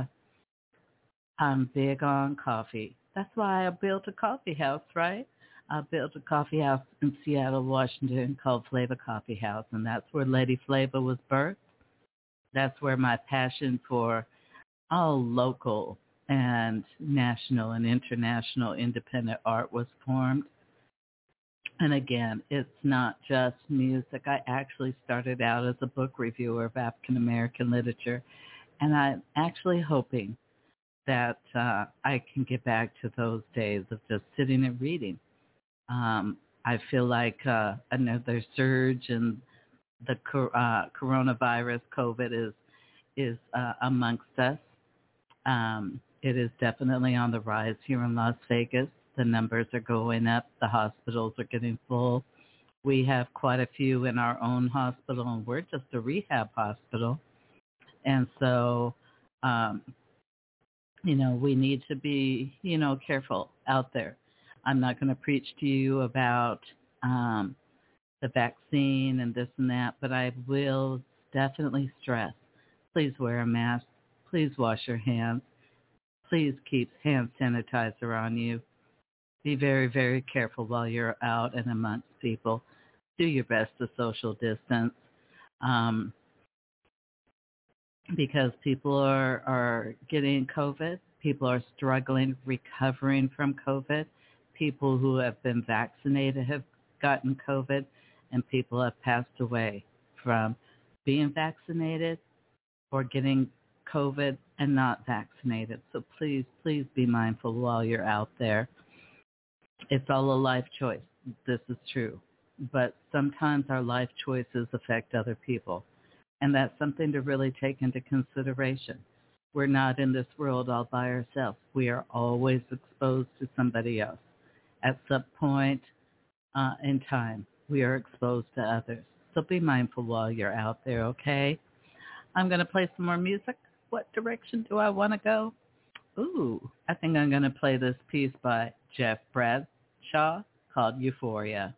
I'm big on coffee. That's why I built a coffee house, right? I built a coffee house in Seattle, Washington called Flavor Coffee House, and that's where Lady Flavor was birthed. That's where my passion for all local and national and international independent art was formed. And again, it's not just music. I actually started out as a book reviewer of African American literature, and I'm actually hoping that uh, I can get back to those days of just sitting and reading. Um, I feel like uh, another surge in the uh, coronavirus, COVID, is is uh, amongst us. Um, it is definitely on the rise here in Las Vegas. The numbers are going up. The hospitals are getting full. We have quite a few in our own hospital, and we're just a rehab hospital. And so, um, you know, we need to be, you know, careful out there. I'm not going to preach to you about um, the vaccine and this and that, but I will definitely stress, please wear a mask. Please wash your hands. Please keep hand sanitizer on you. Be very, very careful while you're out and amongst people. Do your best to social distance um, because people are, are getting COVID. People are struggling, recovering from COVID. People who have been vaccinated have gotten COVID, and people have passed away from being vaccinated or getting COVID and not vaccinated. So please, please be mindful while you're out there. It's all a life choice. This is true. But sometimes our life choices affect other people. And that's something to really take into consideration. We're not in this world all by ourselves. We are always exposed to somebody else. At some point uh, in time, we are exposed to others. So be mindful while you're out there, okay? I'm going to play some more music. What direction do I want to go? Ooh, I think I'm going to play this piece by Jeff Bradshaw called Euphoria.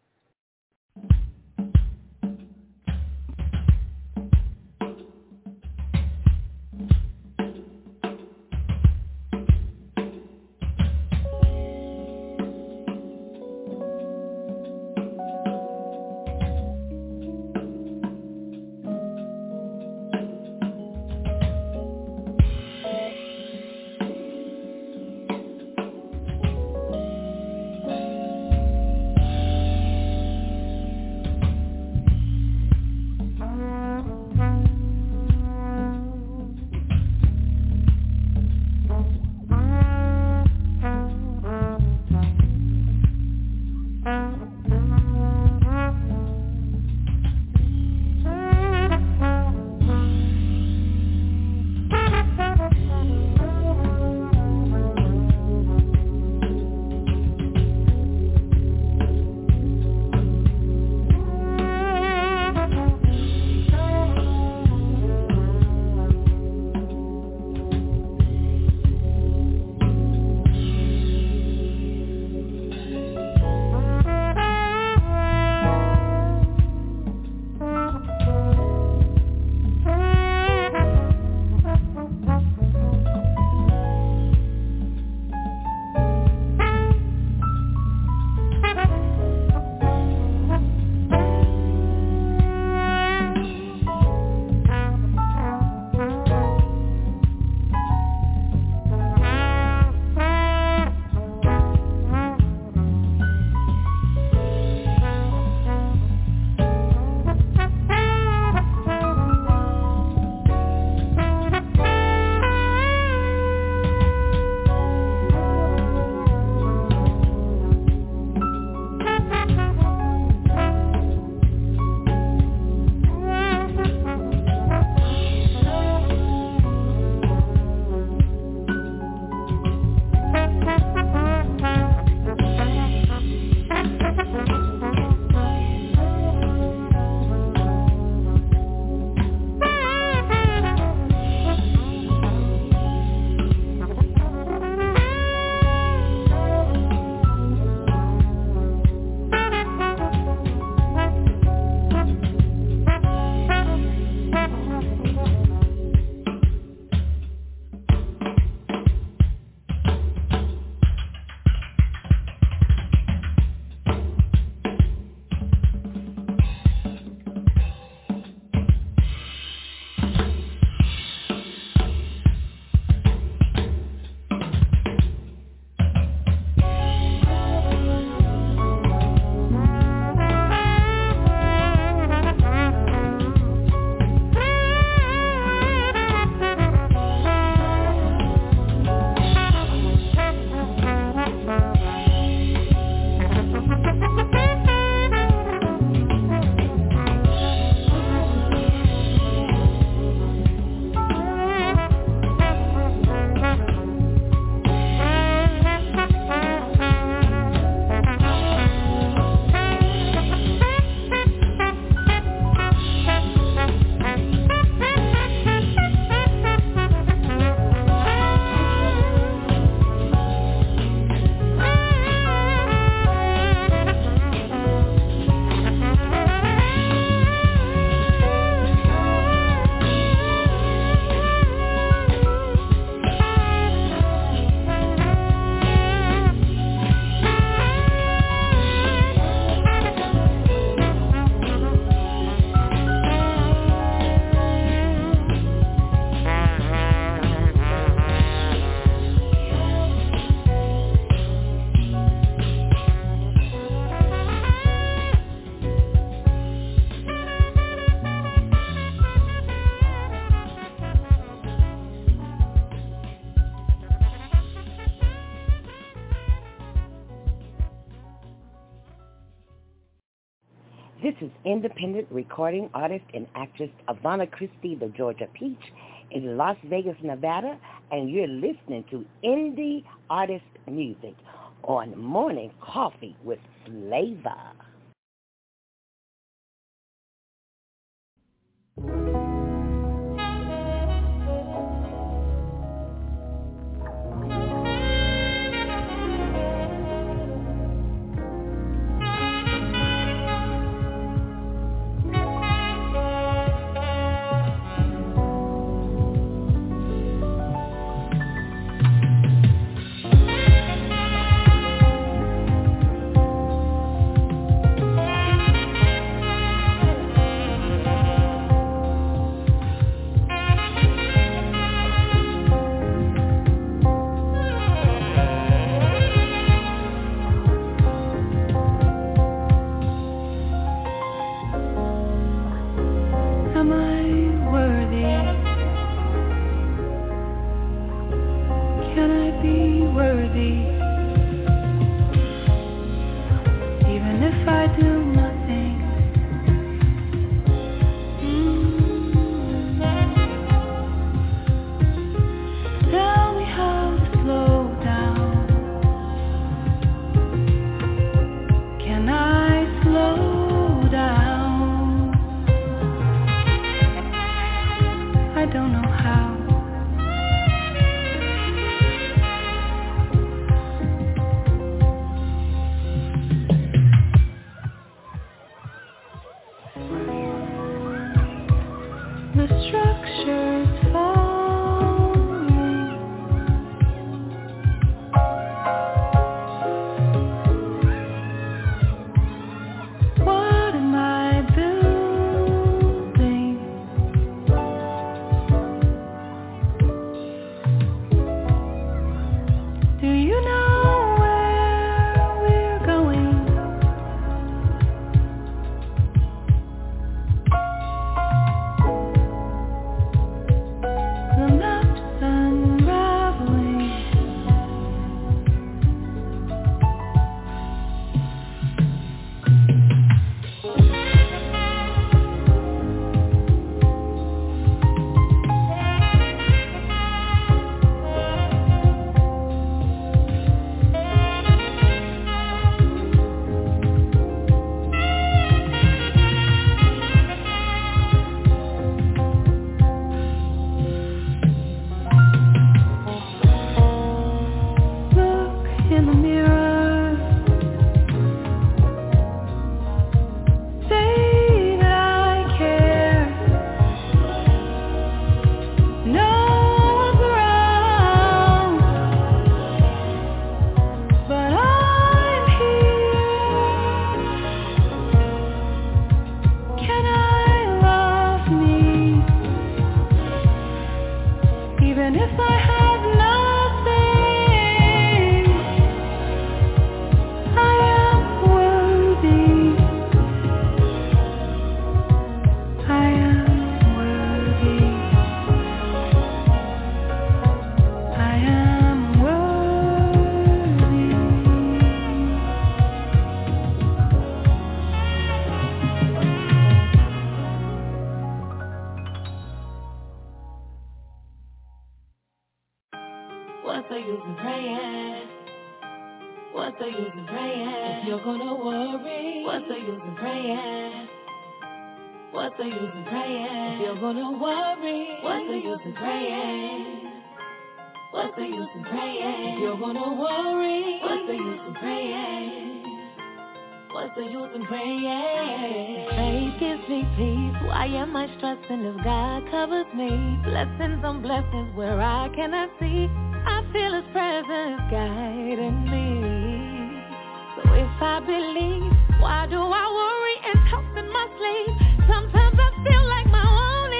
This is independent recording artist and actress Ivana Christie, the Georgia Peach, in Las Vegas, Nevada, and you're listening to Indie Artist Music on Morning Coffee with Flavor. Blessings on blessings where I cannot see. I feel His presence guiding me. So if I believe, why do I worry and toss in my sleep? Sometimes I feel like my own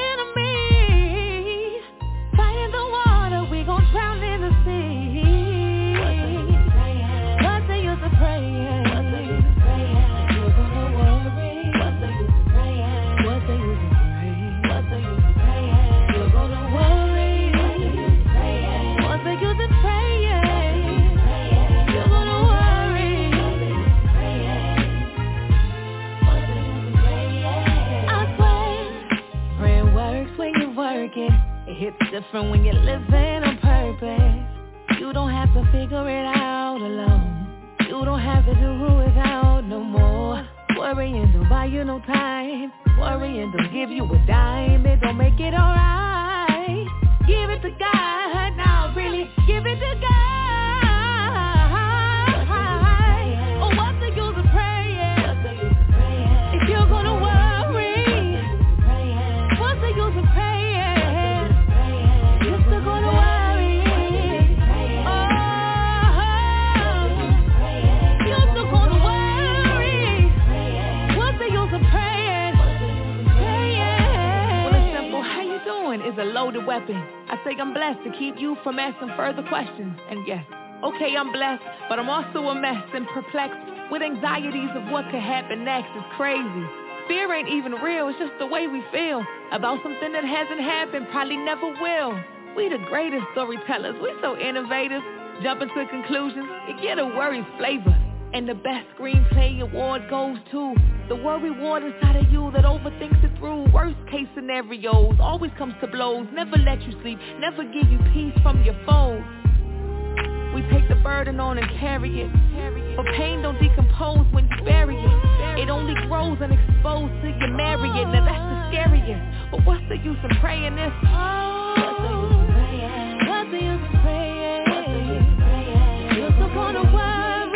enemy. Fighting the water, we gon' drown in the sea. What's the use of praying? What's the use of praying? You're gonna worry. What's the use of praying? What's the use of praying? What's the use of praying? You're gonna worry. What's the use of praying? You're gonna worry. hits different when you're living on purpose. You don't have to figure it out alone. You don't have to do without no more. Worrying don't buy you no time. Worrying don't give you a dime. It don't make it alright. Give it to God now, really. Give it to God. Oh, what's the use of praying? If you're gonna worry, what's the use of praying? You're still gonna worry. Oh, you're still gonna worry. What's the use of praying? Praying. Well, it's simple. How you doing? Is a loaded weapon. I say I'm blessed to keep you from asking further questions. And yes, okay, I'm blessed, but I'm also a mess and perplexed with anxieties of what could happen next. It's crazy. Fear ain't even real, it's just the way we feel about something that hasn't happened, probably never will. We the greatest storytellers, we so innovative, jumping to conclusions, it get a worry's flavor. And the best screenplay award goes to the worry ward inside of you that overthinks it through. Worst case scenarios, always comes to blows, never let you sleep, never give you peace from your foes. We take the burden on and carry it, but pain don't decompose when you bury it. It only grows and exposed till you marry it. Now that's the scariest, but what's the use of praying this? Oh, what's the use of praying? What's the use of praying? You're still gonna worry.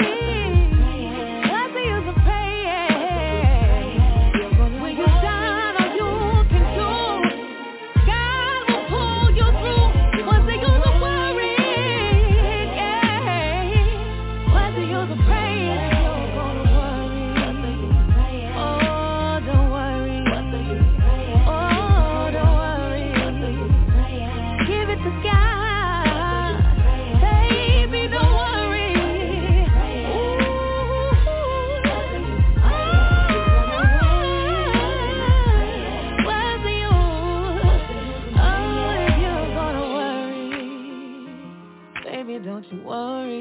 Don't you worry,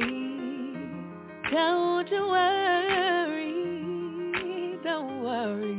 don't you worry, don't worry.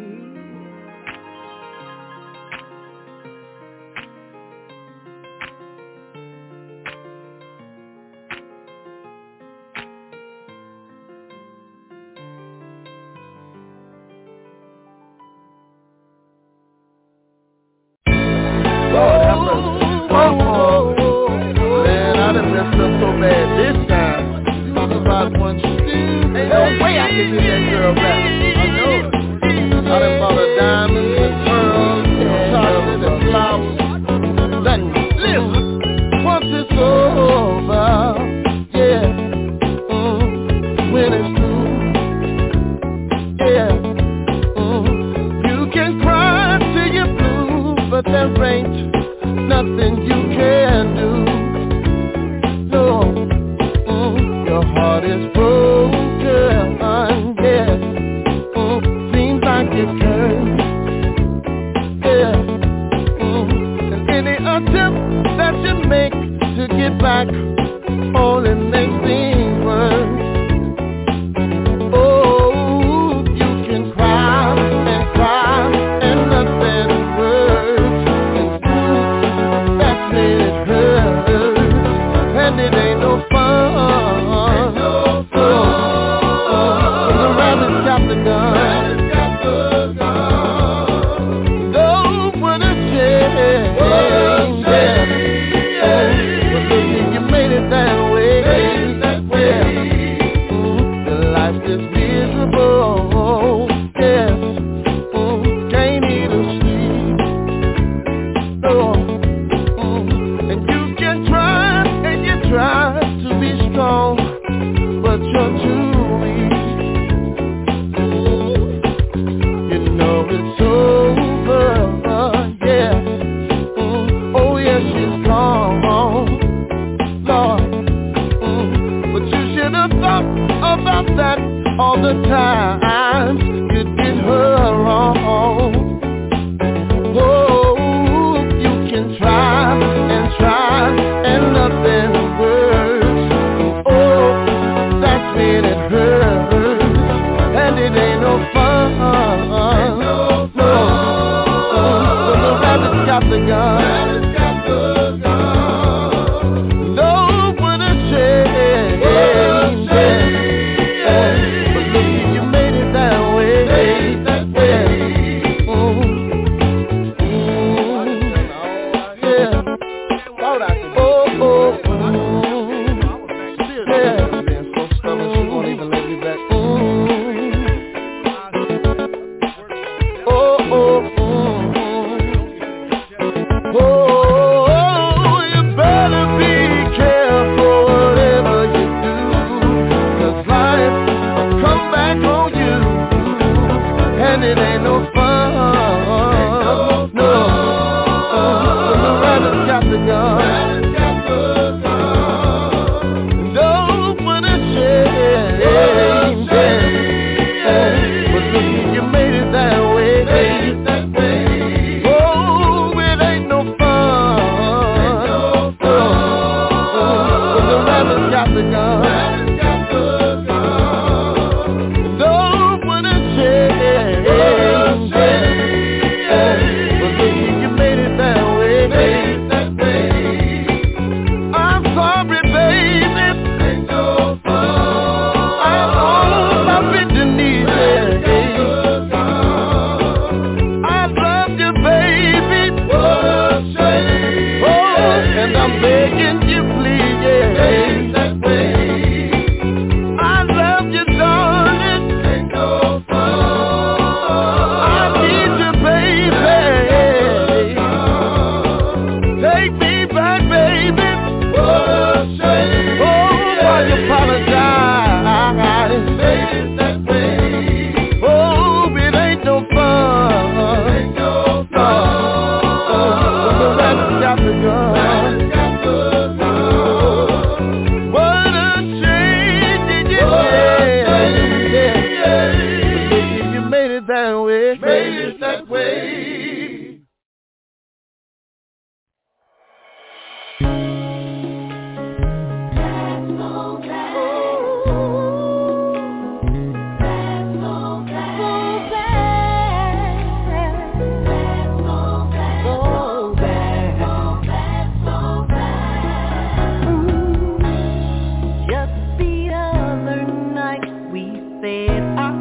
Lord have mercy. Oh, man, I done messed up so bad this time. Talk about one shit. Ain't no way I can get that girl back. I know it. I done bought her diamonds and pearls, chocolate and flowers. Nothing. Listen, once it's over, yeah, mm, when it's through, yeah, mm, you can cry till you're blue, but there ain't nothing you can do. No, mm, your heart is broken, yes. Mm, seems like it hurts, yeah. Mm, and any attempt that you make to get back only makes things worse. Oh, you can cry and cry and nothing works. It hurts, and it ain't no fun. Ain't no fun. Oh, oh, the rabbit's got the gun. Go for the change. Yeah. Oh, but baby, you made it that way. Yeah. Mm, the life is miserable. Yes. Mm, can't eat or sleep. No. Try to be strong, but you're too weak. You know it's over, yeah. Mm, oh yes, she's gone, Lord. Mm, but you should have thought about that all the time. You did her wrong. Oh, you can try and try and nothing. It hurts, and it ain't no fun. Ain't no fun. No, so the rabbit's got the gun.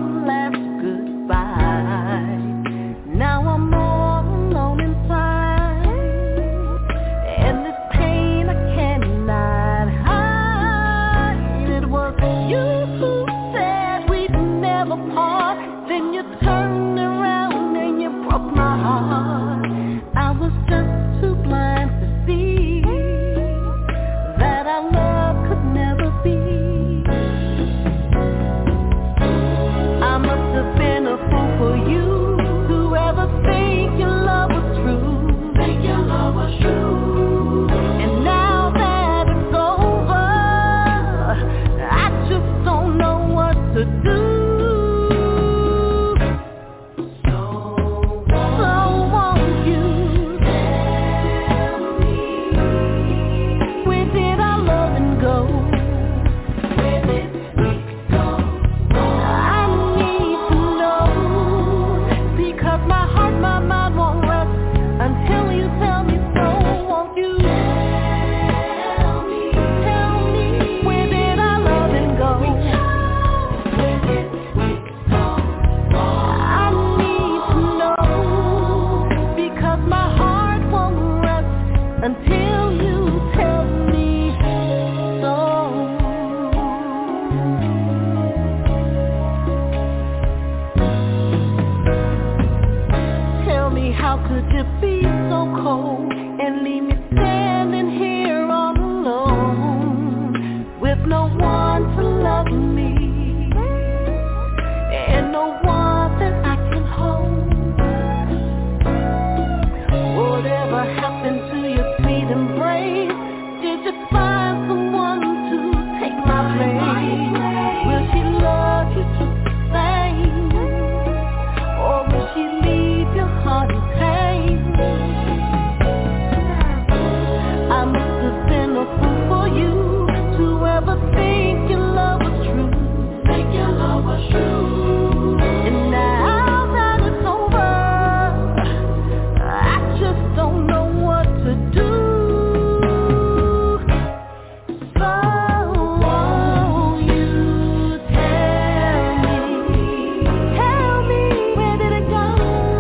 one last goodbye. Now I'm all alone inside, and this pain I cannot hide. It was you who said we'd never part, then you turned around and you broke my heart. I was just too blind to see that our love could never be. I must have been a fool for you to ever think your love was true. Think your love was true. And now that it's over, I just don't know what to do. So, so won't you tell me, where did our loving go? Where did we go? I need to know, because my heart, my mind won't rest until you tell me so. Won't you tell me, tell me, where did our loving go? Where did we go? I need to know, because my heart won't rest until you tell me so. Tell me, how could you be so cold and leave me standing here all alone, with no one to love me and no one that I can hold? Whatever happened to your sweet embrace? Did you find someone to take my place? Will she love you just the same, or will she leave your heart in pain? I must have been a fool for you to ever think your love was true. Think your love was true. And now that it's over, I just don't know what to do. So won't you tell me, tell me, where did it go?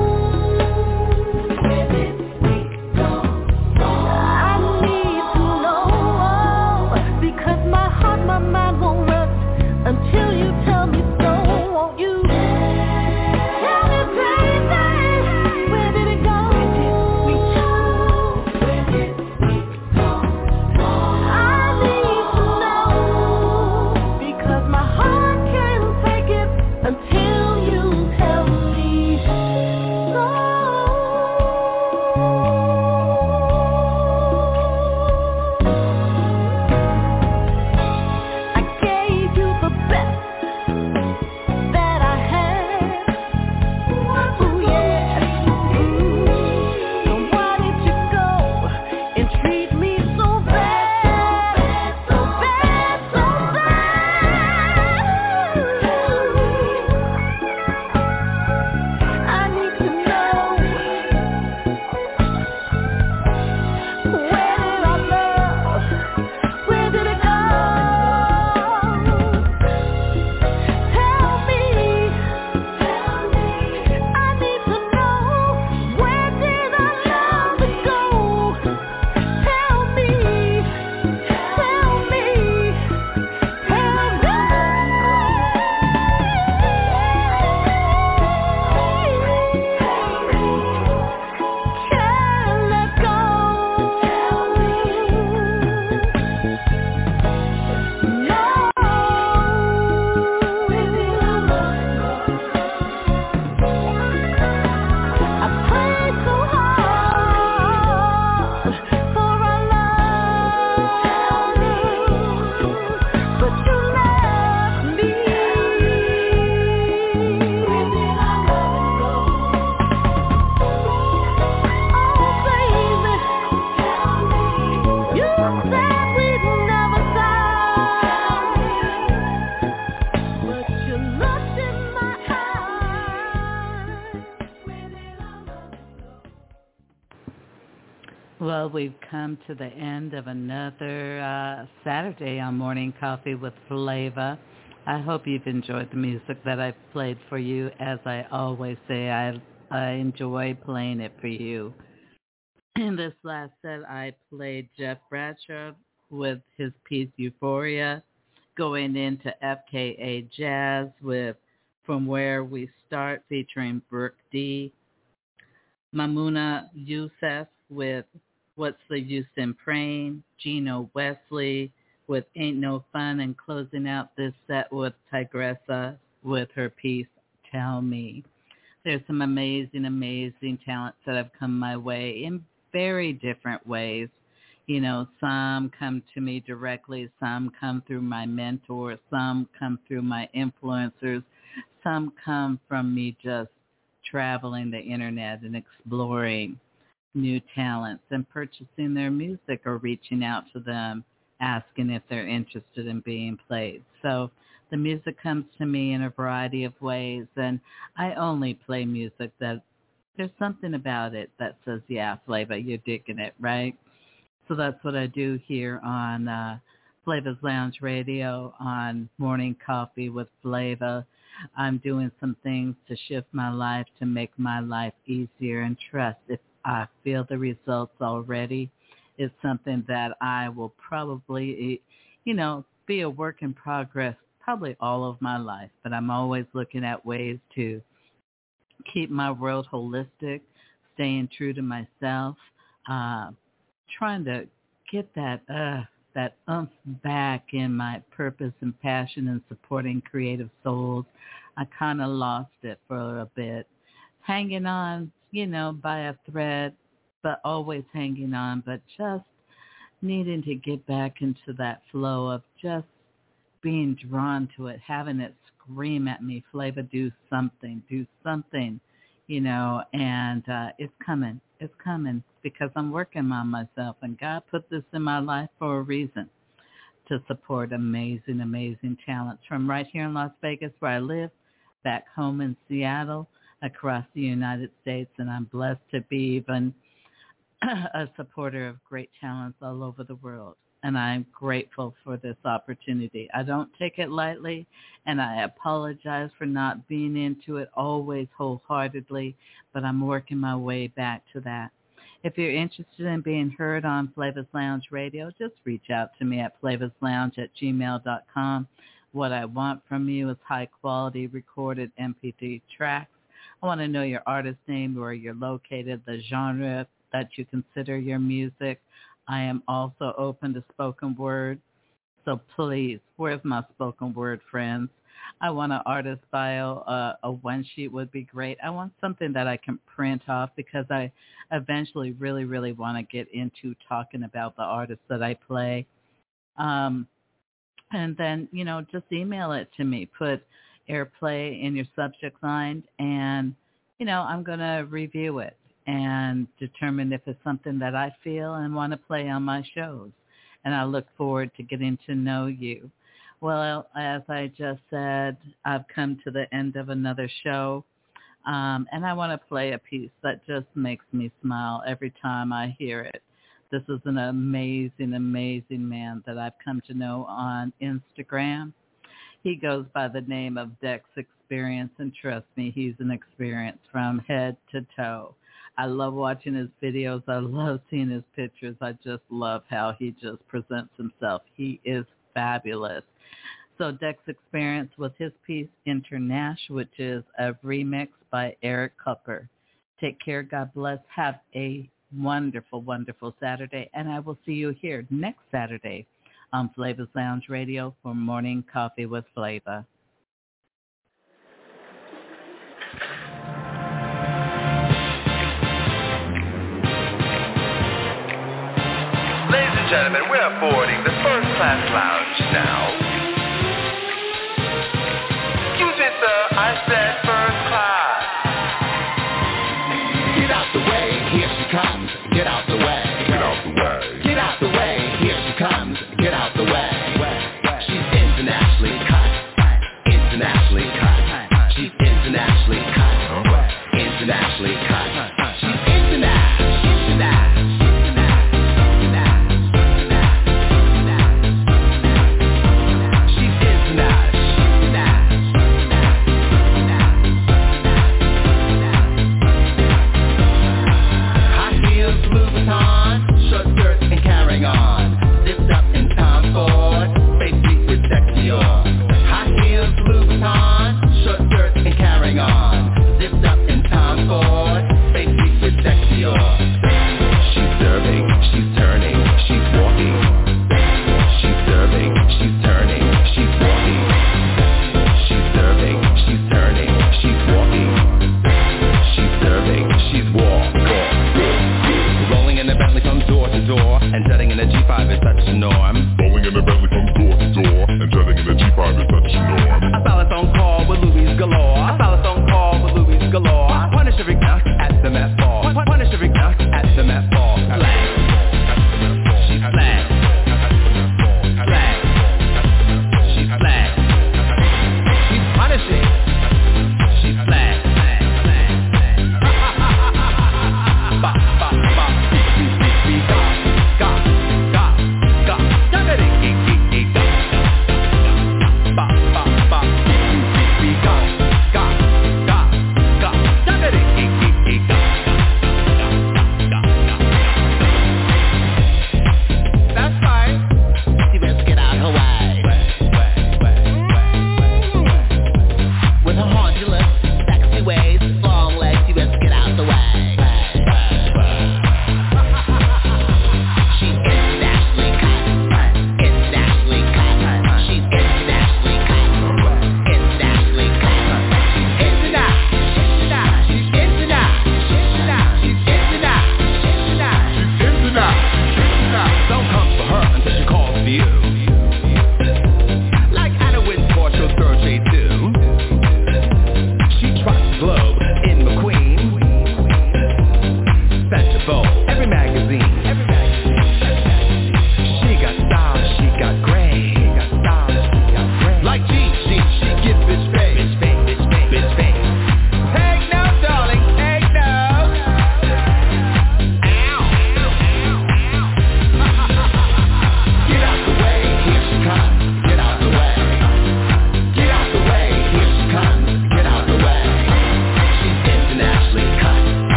Where did we go? I need to know, because my heart, my mind won't rest until you tell me so. Won't you tell me, baby, where did it go? Where did we go? I need to know, because my heart can't take it until you tell me so. I gave you the best that I had. Ooh, yeah. So why did you go and treat me so bad, so bad, so bad? I need to know, where did our love, where did it go? Tell me, tell me, I need to know, where did our love go? Tell me, tell me, tell me. Can't let go. Tell me. No. Where did our love go? I prayed so hard for our love, but you left me. Where did our love go? Oh, baby, tell me. You said we'd never die, but you looked in my eyes. Where did our love go? Well, we've come to the end of another uh, Saturday on Morning Coffee with Flava. I hope you've enjoyed the music that I've played for you. As I always say, I I enjoy playing it for you. In this last set, I played Jeff Bradshaw with his piece Euphoria, going into F K A Jazz with From Where We Start featuring Brooke D. Mamuna Youssef with What's the Use in Praying, Gino Wesley with Ain't No Fun, and closing out this set with Tigressa with her piece Tell Me. There's some amazing, amazing talents that have come my way in very different ways. You know, some come to me directly, some come through my mentors, some come through my influencers, some come from me just traveling the internet and exploring new talents and purchasing their music or reaching out to them, asking if they're interested in being played. So the music comes to me in a variety of ways, and I only play music that there's something about it that says, yeah, Flava, you're digging it, right? So that's what I do here on uh, Flava's Lounge Radio on Morning Coffee with Flava. I'm doing some things to shift my life, to make my life easier, and trust if I feel the results already, it's something that I will probably, you know, be a work in progress probably all of my life. But I'm always looking at ways to keep my world holistic, staying true to myself, uh, trying to get that uh, that oomph back in my purpose and passion in supporting creative souls. I kind of lost it for a bit, hanging on, you know, by a thread, but always hanging on, but just needing to get back into that flow of just being drawn to it, having it scream at me, Flava, do something, do something, you know, and uh, it's coming. It's coming because I'm working on myself, and God put this in my life for a reason, to support amazing, amazing talents from right here in Las Vegas where I live, back home in Seattle, across the United States, and I'm blessed to be even a supporter of great talents all over the world. And I'm grateful for this opportunity. I don't take it lightly, and I apologize for not being into it always wholeheartedly, but I'm working my way back to that. If you're interested in being heard on Flava's Lounge Radio, just reach out to me at flavaslounge at gmail dot com. What I want from you is high-quality recorded M P three tracks. I want to know your artist name, where you're located, the genre that you consider your music. I am also open to spoken word. So please, where's my spoken word friends? I want an artist bio. Uh, a one sheet would be great. I want something that I can print off because I eventually really, really want to get into talking about the artists that I play. Um, and then, you know, just email it to me. Put Airplay in your subject line, and, you know, I'm going to review it and determine if it's something that I feel and want to play on my shows. And I look forward to getting to know you. Well, as I just said, I've come to the end of another show, um, and I want to play a piece that just makes me smile every time I hear it. This is an amazing, amazing man that I've come to know on Instagram. He goes by the name of Dex Experience, and trust me, he's an experience from head to toe. I love watching his videos. I love seeing his pictures. I just love how he just presents himself. He is fabulous. So Dex Experience with his piece Internash, which is a remix by Eric Cooper. Take care. God bless. Have a wonderful, wonderful Saturday. And I will see you here next Saturday on Flava's Lounge Radio for Morning Coffee with Flava. Ladies and gentlemen, we're boarding the first class lounge now. Excuse me, sir, I said first class. Get out the way, here she comes. Get out the way. Get out the way. Get out the way, here she comes. Get out the way. She's internationally cut. Internationally cut. She's internationally cut. Internationally cut. She's international. International. fraudulent.